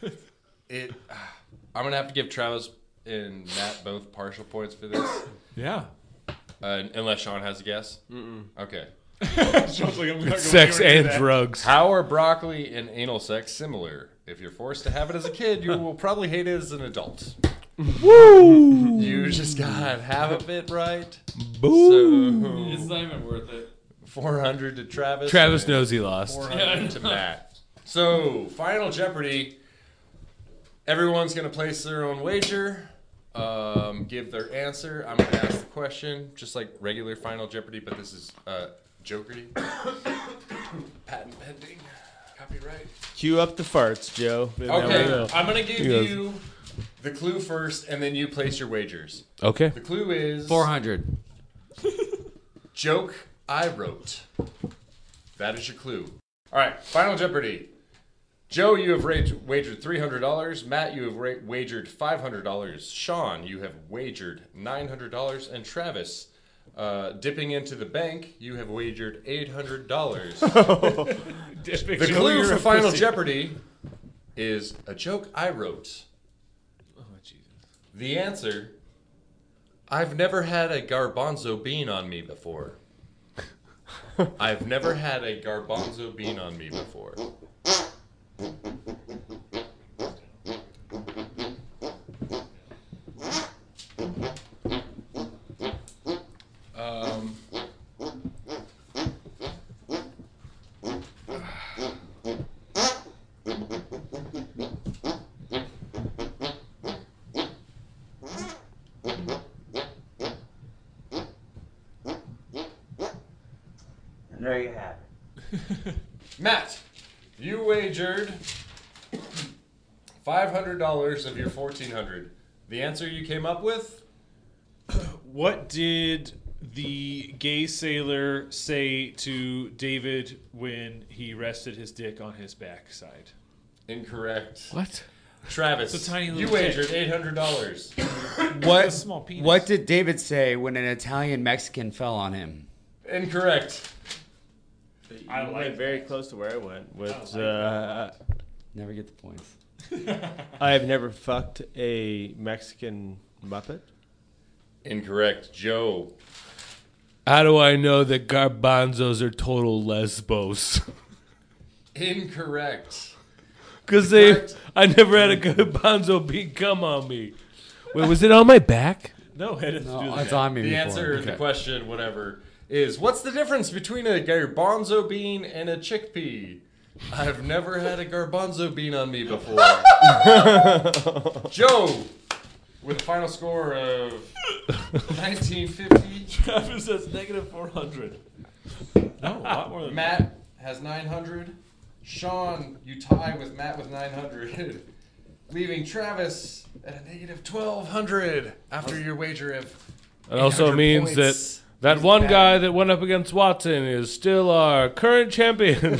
I'm gonna have to give Travis and Matt both partial points for this, Yeah. unless Sean has a guess. Okay. Sex and drugs. How are broccoli and anal sex similar? If you're forced to have it as a kid, you will probably hate it as an adult. Woo! You just got half of it right. Boom. So, not even worth it. 400 to Travis. Travis and knows he lost. 400 to Matt. So, Final Jeopardy. Everyone's going to place their own wager, give their answer. I'm going to ask the question, just like regular Final Jeopardy, but this is Jokerty. Patent pending. Copyright. Cue up the farts, Joe. Okay, I'm going to give He goes. you the clue first, and then you place your wagers. Okay. The clue is 400. joke I wrote. That is your clue. All right, Final Jeopardy. Joe, you have wagered $300. Matt, you have wagered $500. Sean, you have wagered $900. And Travis, dipping into the bank, you have wagered $800. The clue for Final Jeopardy is a joke I wrote. Oh, Jesus. The answer, I've never had a garbanzo bean on me before. I've never had a garbanzo bean on me before. And there you have it. Matt, you wagered $500 of your $1,400. The answer you came up with? What did the gay sailor say to David when he rested his dick on his backside? Incorrect. What? Travis, It's a tiny little you wagered $800. A small penis. What did David say when an Italian Mexican fell on him? Incorrect. I You like went very close to where I went. With Never get the points. I have never fucked a Mexican Muppet. Incorrect. Joe. How do I know that garbanzos are total lesbos? Incorrect. Because Correct. I never had a garbanzo bean come on me. Wait, was it on my back? No, it didn't do No, that. it's on me The before. answer, the question, whatever, is what's the difference between a garbanzo bean and a chickpea? I've never had a garbanzo bean on me before. Joe, with a final score of 1950. Travis says negative 400. No, a lot more than Matt has 900. Sean, you tie with Matt with 900. Leaving Travis at a negative 1,200 after your wager of It also 800 means points. That one guy that went up against Watson is still our current champion.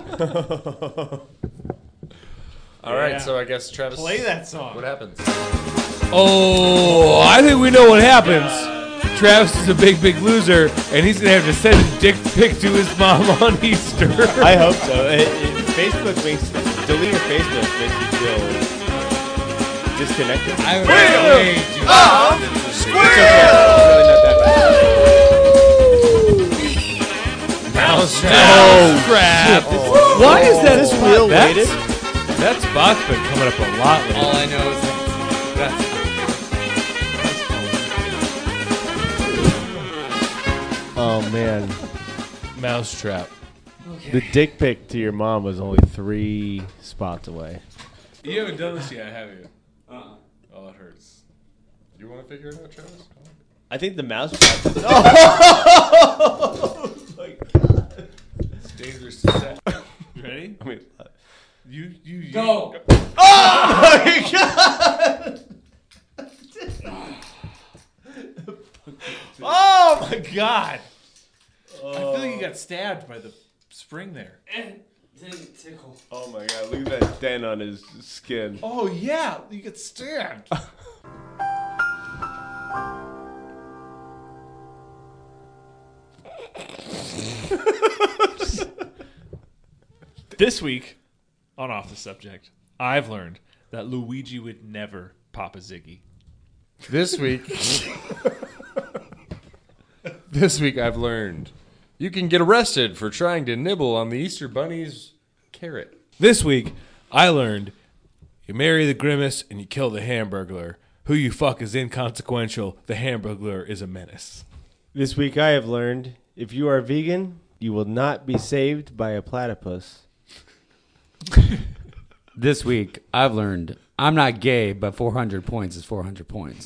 All right, so I guess Travis. Play that song. What happens? Oh, I think we know what happens. Travis is a big loser, and he's going to have to send a dick pic to his mom on Easter. I hope so. Facebook deleting your Facebook makes you feel disconnected. I would way too Mousetrap. Why is that Is this real weighted? That spot's been coming up a lot lately. All I know is that's Oh man, Mousetrap. the dick pic to your mom was only 3 spots away. You haven't done this yet, have you? Oh, it hurts. You want to figure it out, Travis? I think the mouse trap. It's dangerous to say. You ready? I mean, You go. Oh my god! I feel like you got stabbed by the spring there. Didn't tickle. oh my god, look at that dent on his skin. Oh yeah, you get stabbed. This week, on Off the Subject, I've learned that Luigi would never pop a Ziggy. This week, I've learned you can get arrested for trying to nibble on the Easter Bunny's carrot. This week, I learned you marry the grimace and you kill the Hamburglar. Who you fuck is inconsequential. The Hamburglar is a menace. This week I have learned if you are vegan, you will not be saved by a platypus. This week, I've learned I'm not gay, but 400 points is 400 points.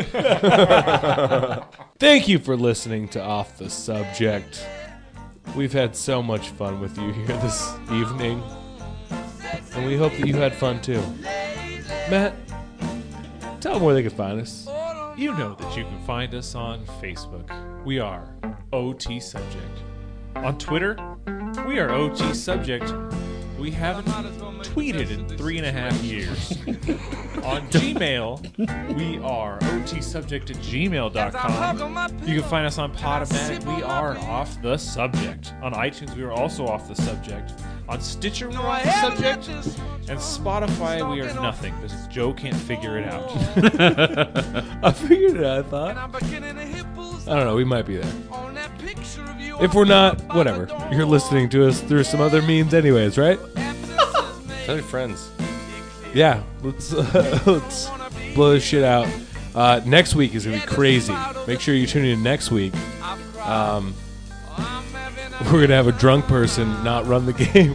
Thank you for listening to Off the Subject. We've had so much fun with you here this evening. And we hope that you had fun too. Matt, tell them where they can find us. You know that you can find us on Facebook. We are OT Subject. On Twitter, we are OT Subject. We haven't tweeted in 3.5 years. On Gmail, we are otsubject@gmail.com. You can find us on Podomatic. We are Off the Subject. On iTunes, we are also Off the Subject. On Stitcher, we're Off the Subject. And Spotify, we are nothing because Joe can't figure it out. I figured it out, I thought. I don't know, we might be there. If we're not, whatever. You're listening to us through some other means anyways, right? Tell your friends. Yeah, let's blow this shit out. Next week is going to be crazy. Make sure you tune in next week. We're going to have a drunk person not run the game.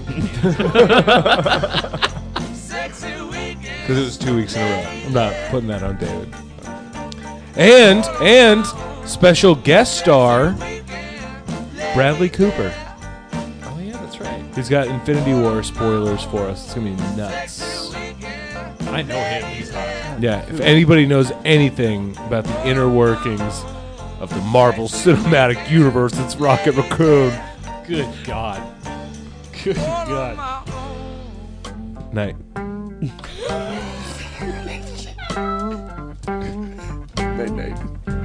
Because it was 2 weeks in a row. I'm not putting that on David. And special guest star, Bradley Cooper. Oh, yeah, that's right. He's got Infinity War spoilers for us. It's going to be nuts. I know him. He's hot. Yeah, if anybody knows anything about the inner workings of the Marvel Cinematic Universe, it's Rocket Raccoon. Good God. Good God. Night. Night, night.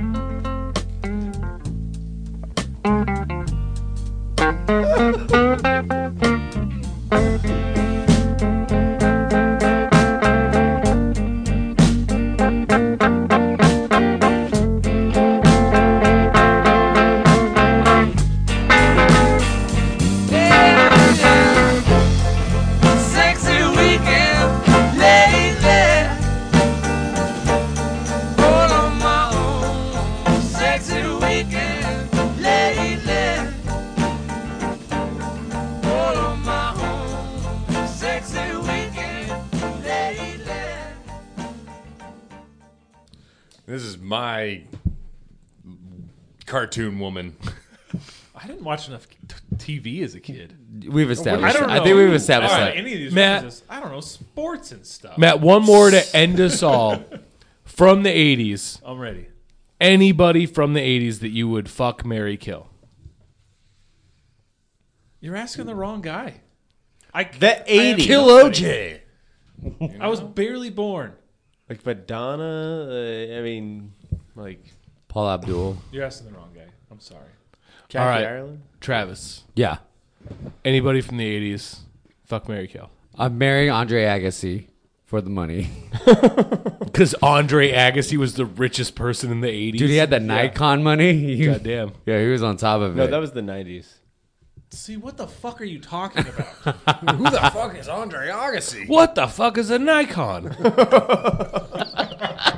This is my cartoon woman. I didn't watch enough TV as a kid. We've established. I don't know. I think we've established All that. right, any of these Matt- references, I don't know, sports and stuff. Matt, one more to end us all from the 80s. I'm ready. Anybody from the 80s that you would fuck, marry, kill. You're asking the wrong guy. The 80s. Kill OJ. I was barely born. Like Madonna. I mean, like Paul Abdul. You're asking the wrong guy. I'm sorry. Jackie All right. Ireland. Travis. Yeah. Anybody from the 80s, fuck, marry, kill. I'm marrying Andre Agassi for the money. Because Andre Agassi was the richest person in the 80s. Dude, he had that Nikon money. Goddamn. Yeah, he was on top of No, it. that was the 90s. See, what the fuck are you talking about? Who the fuck is Andre Agassi? What the fuck is a Nikon?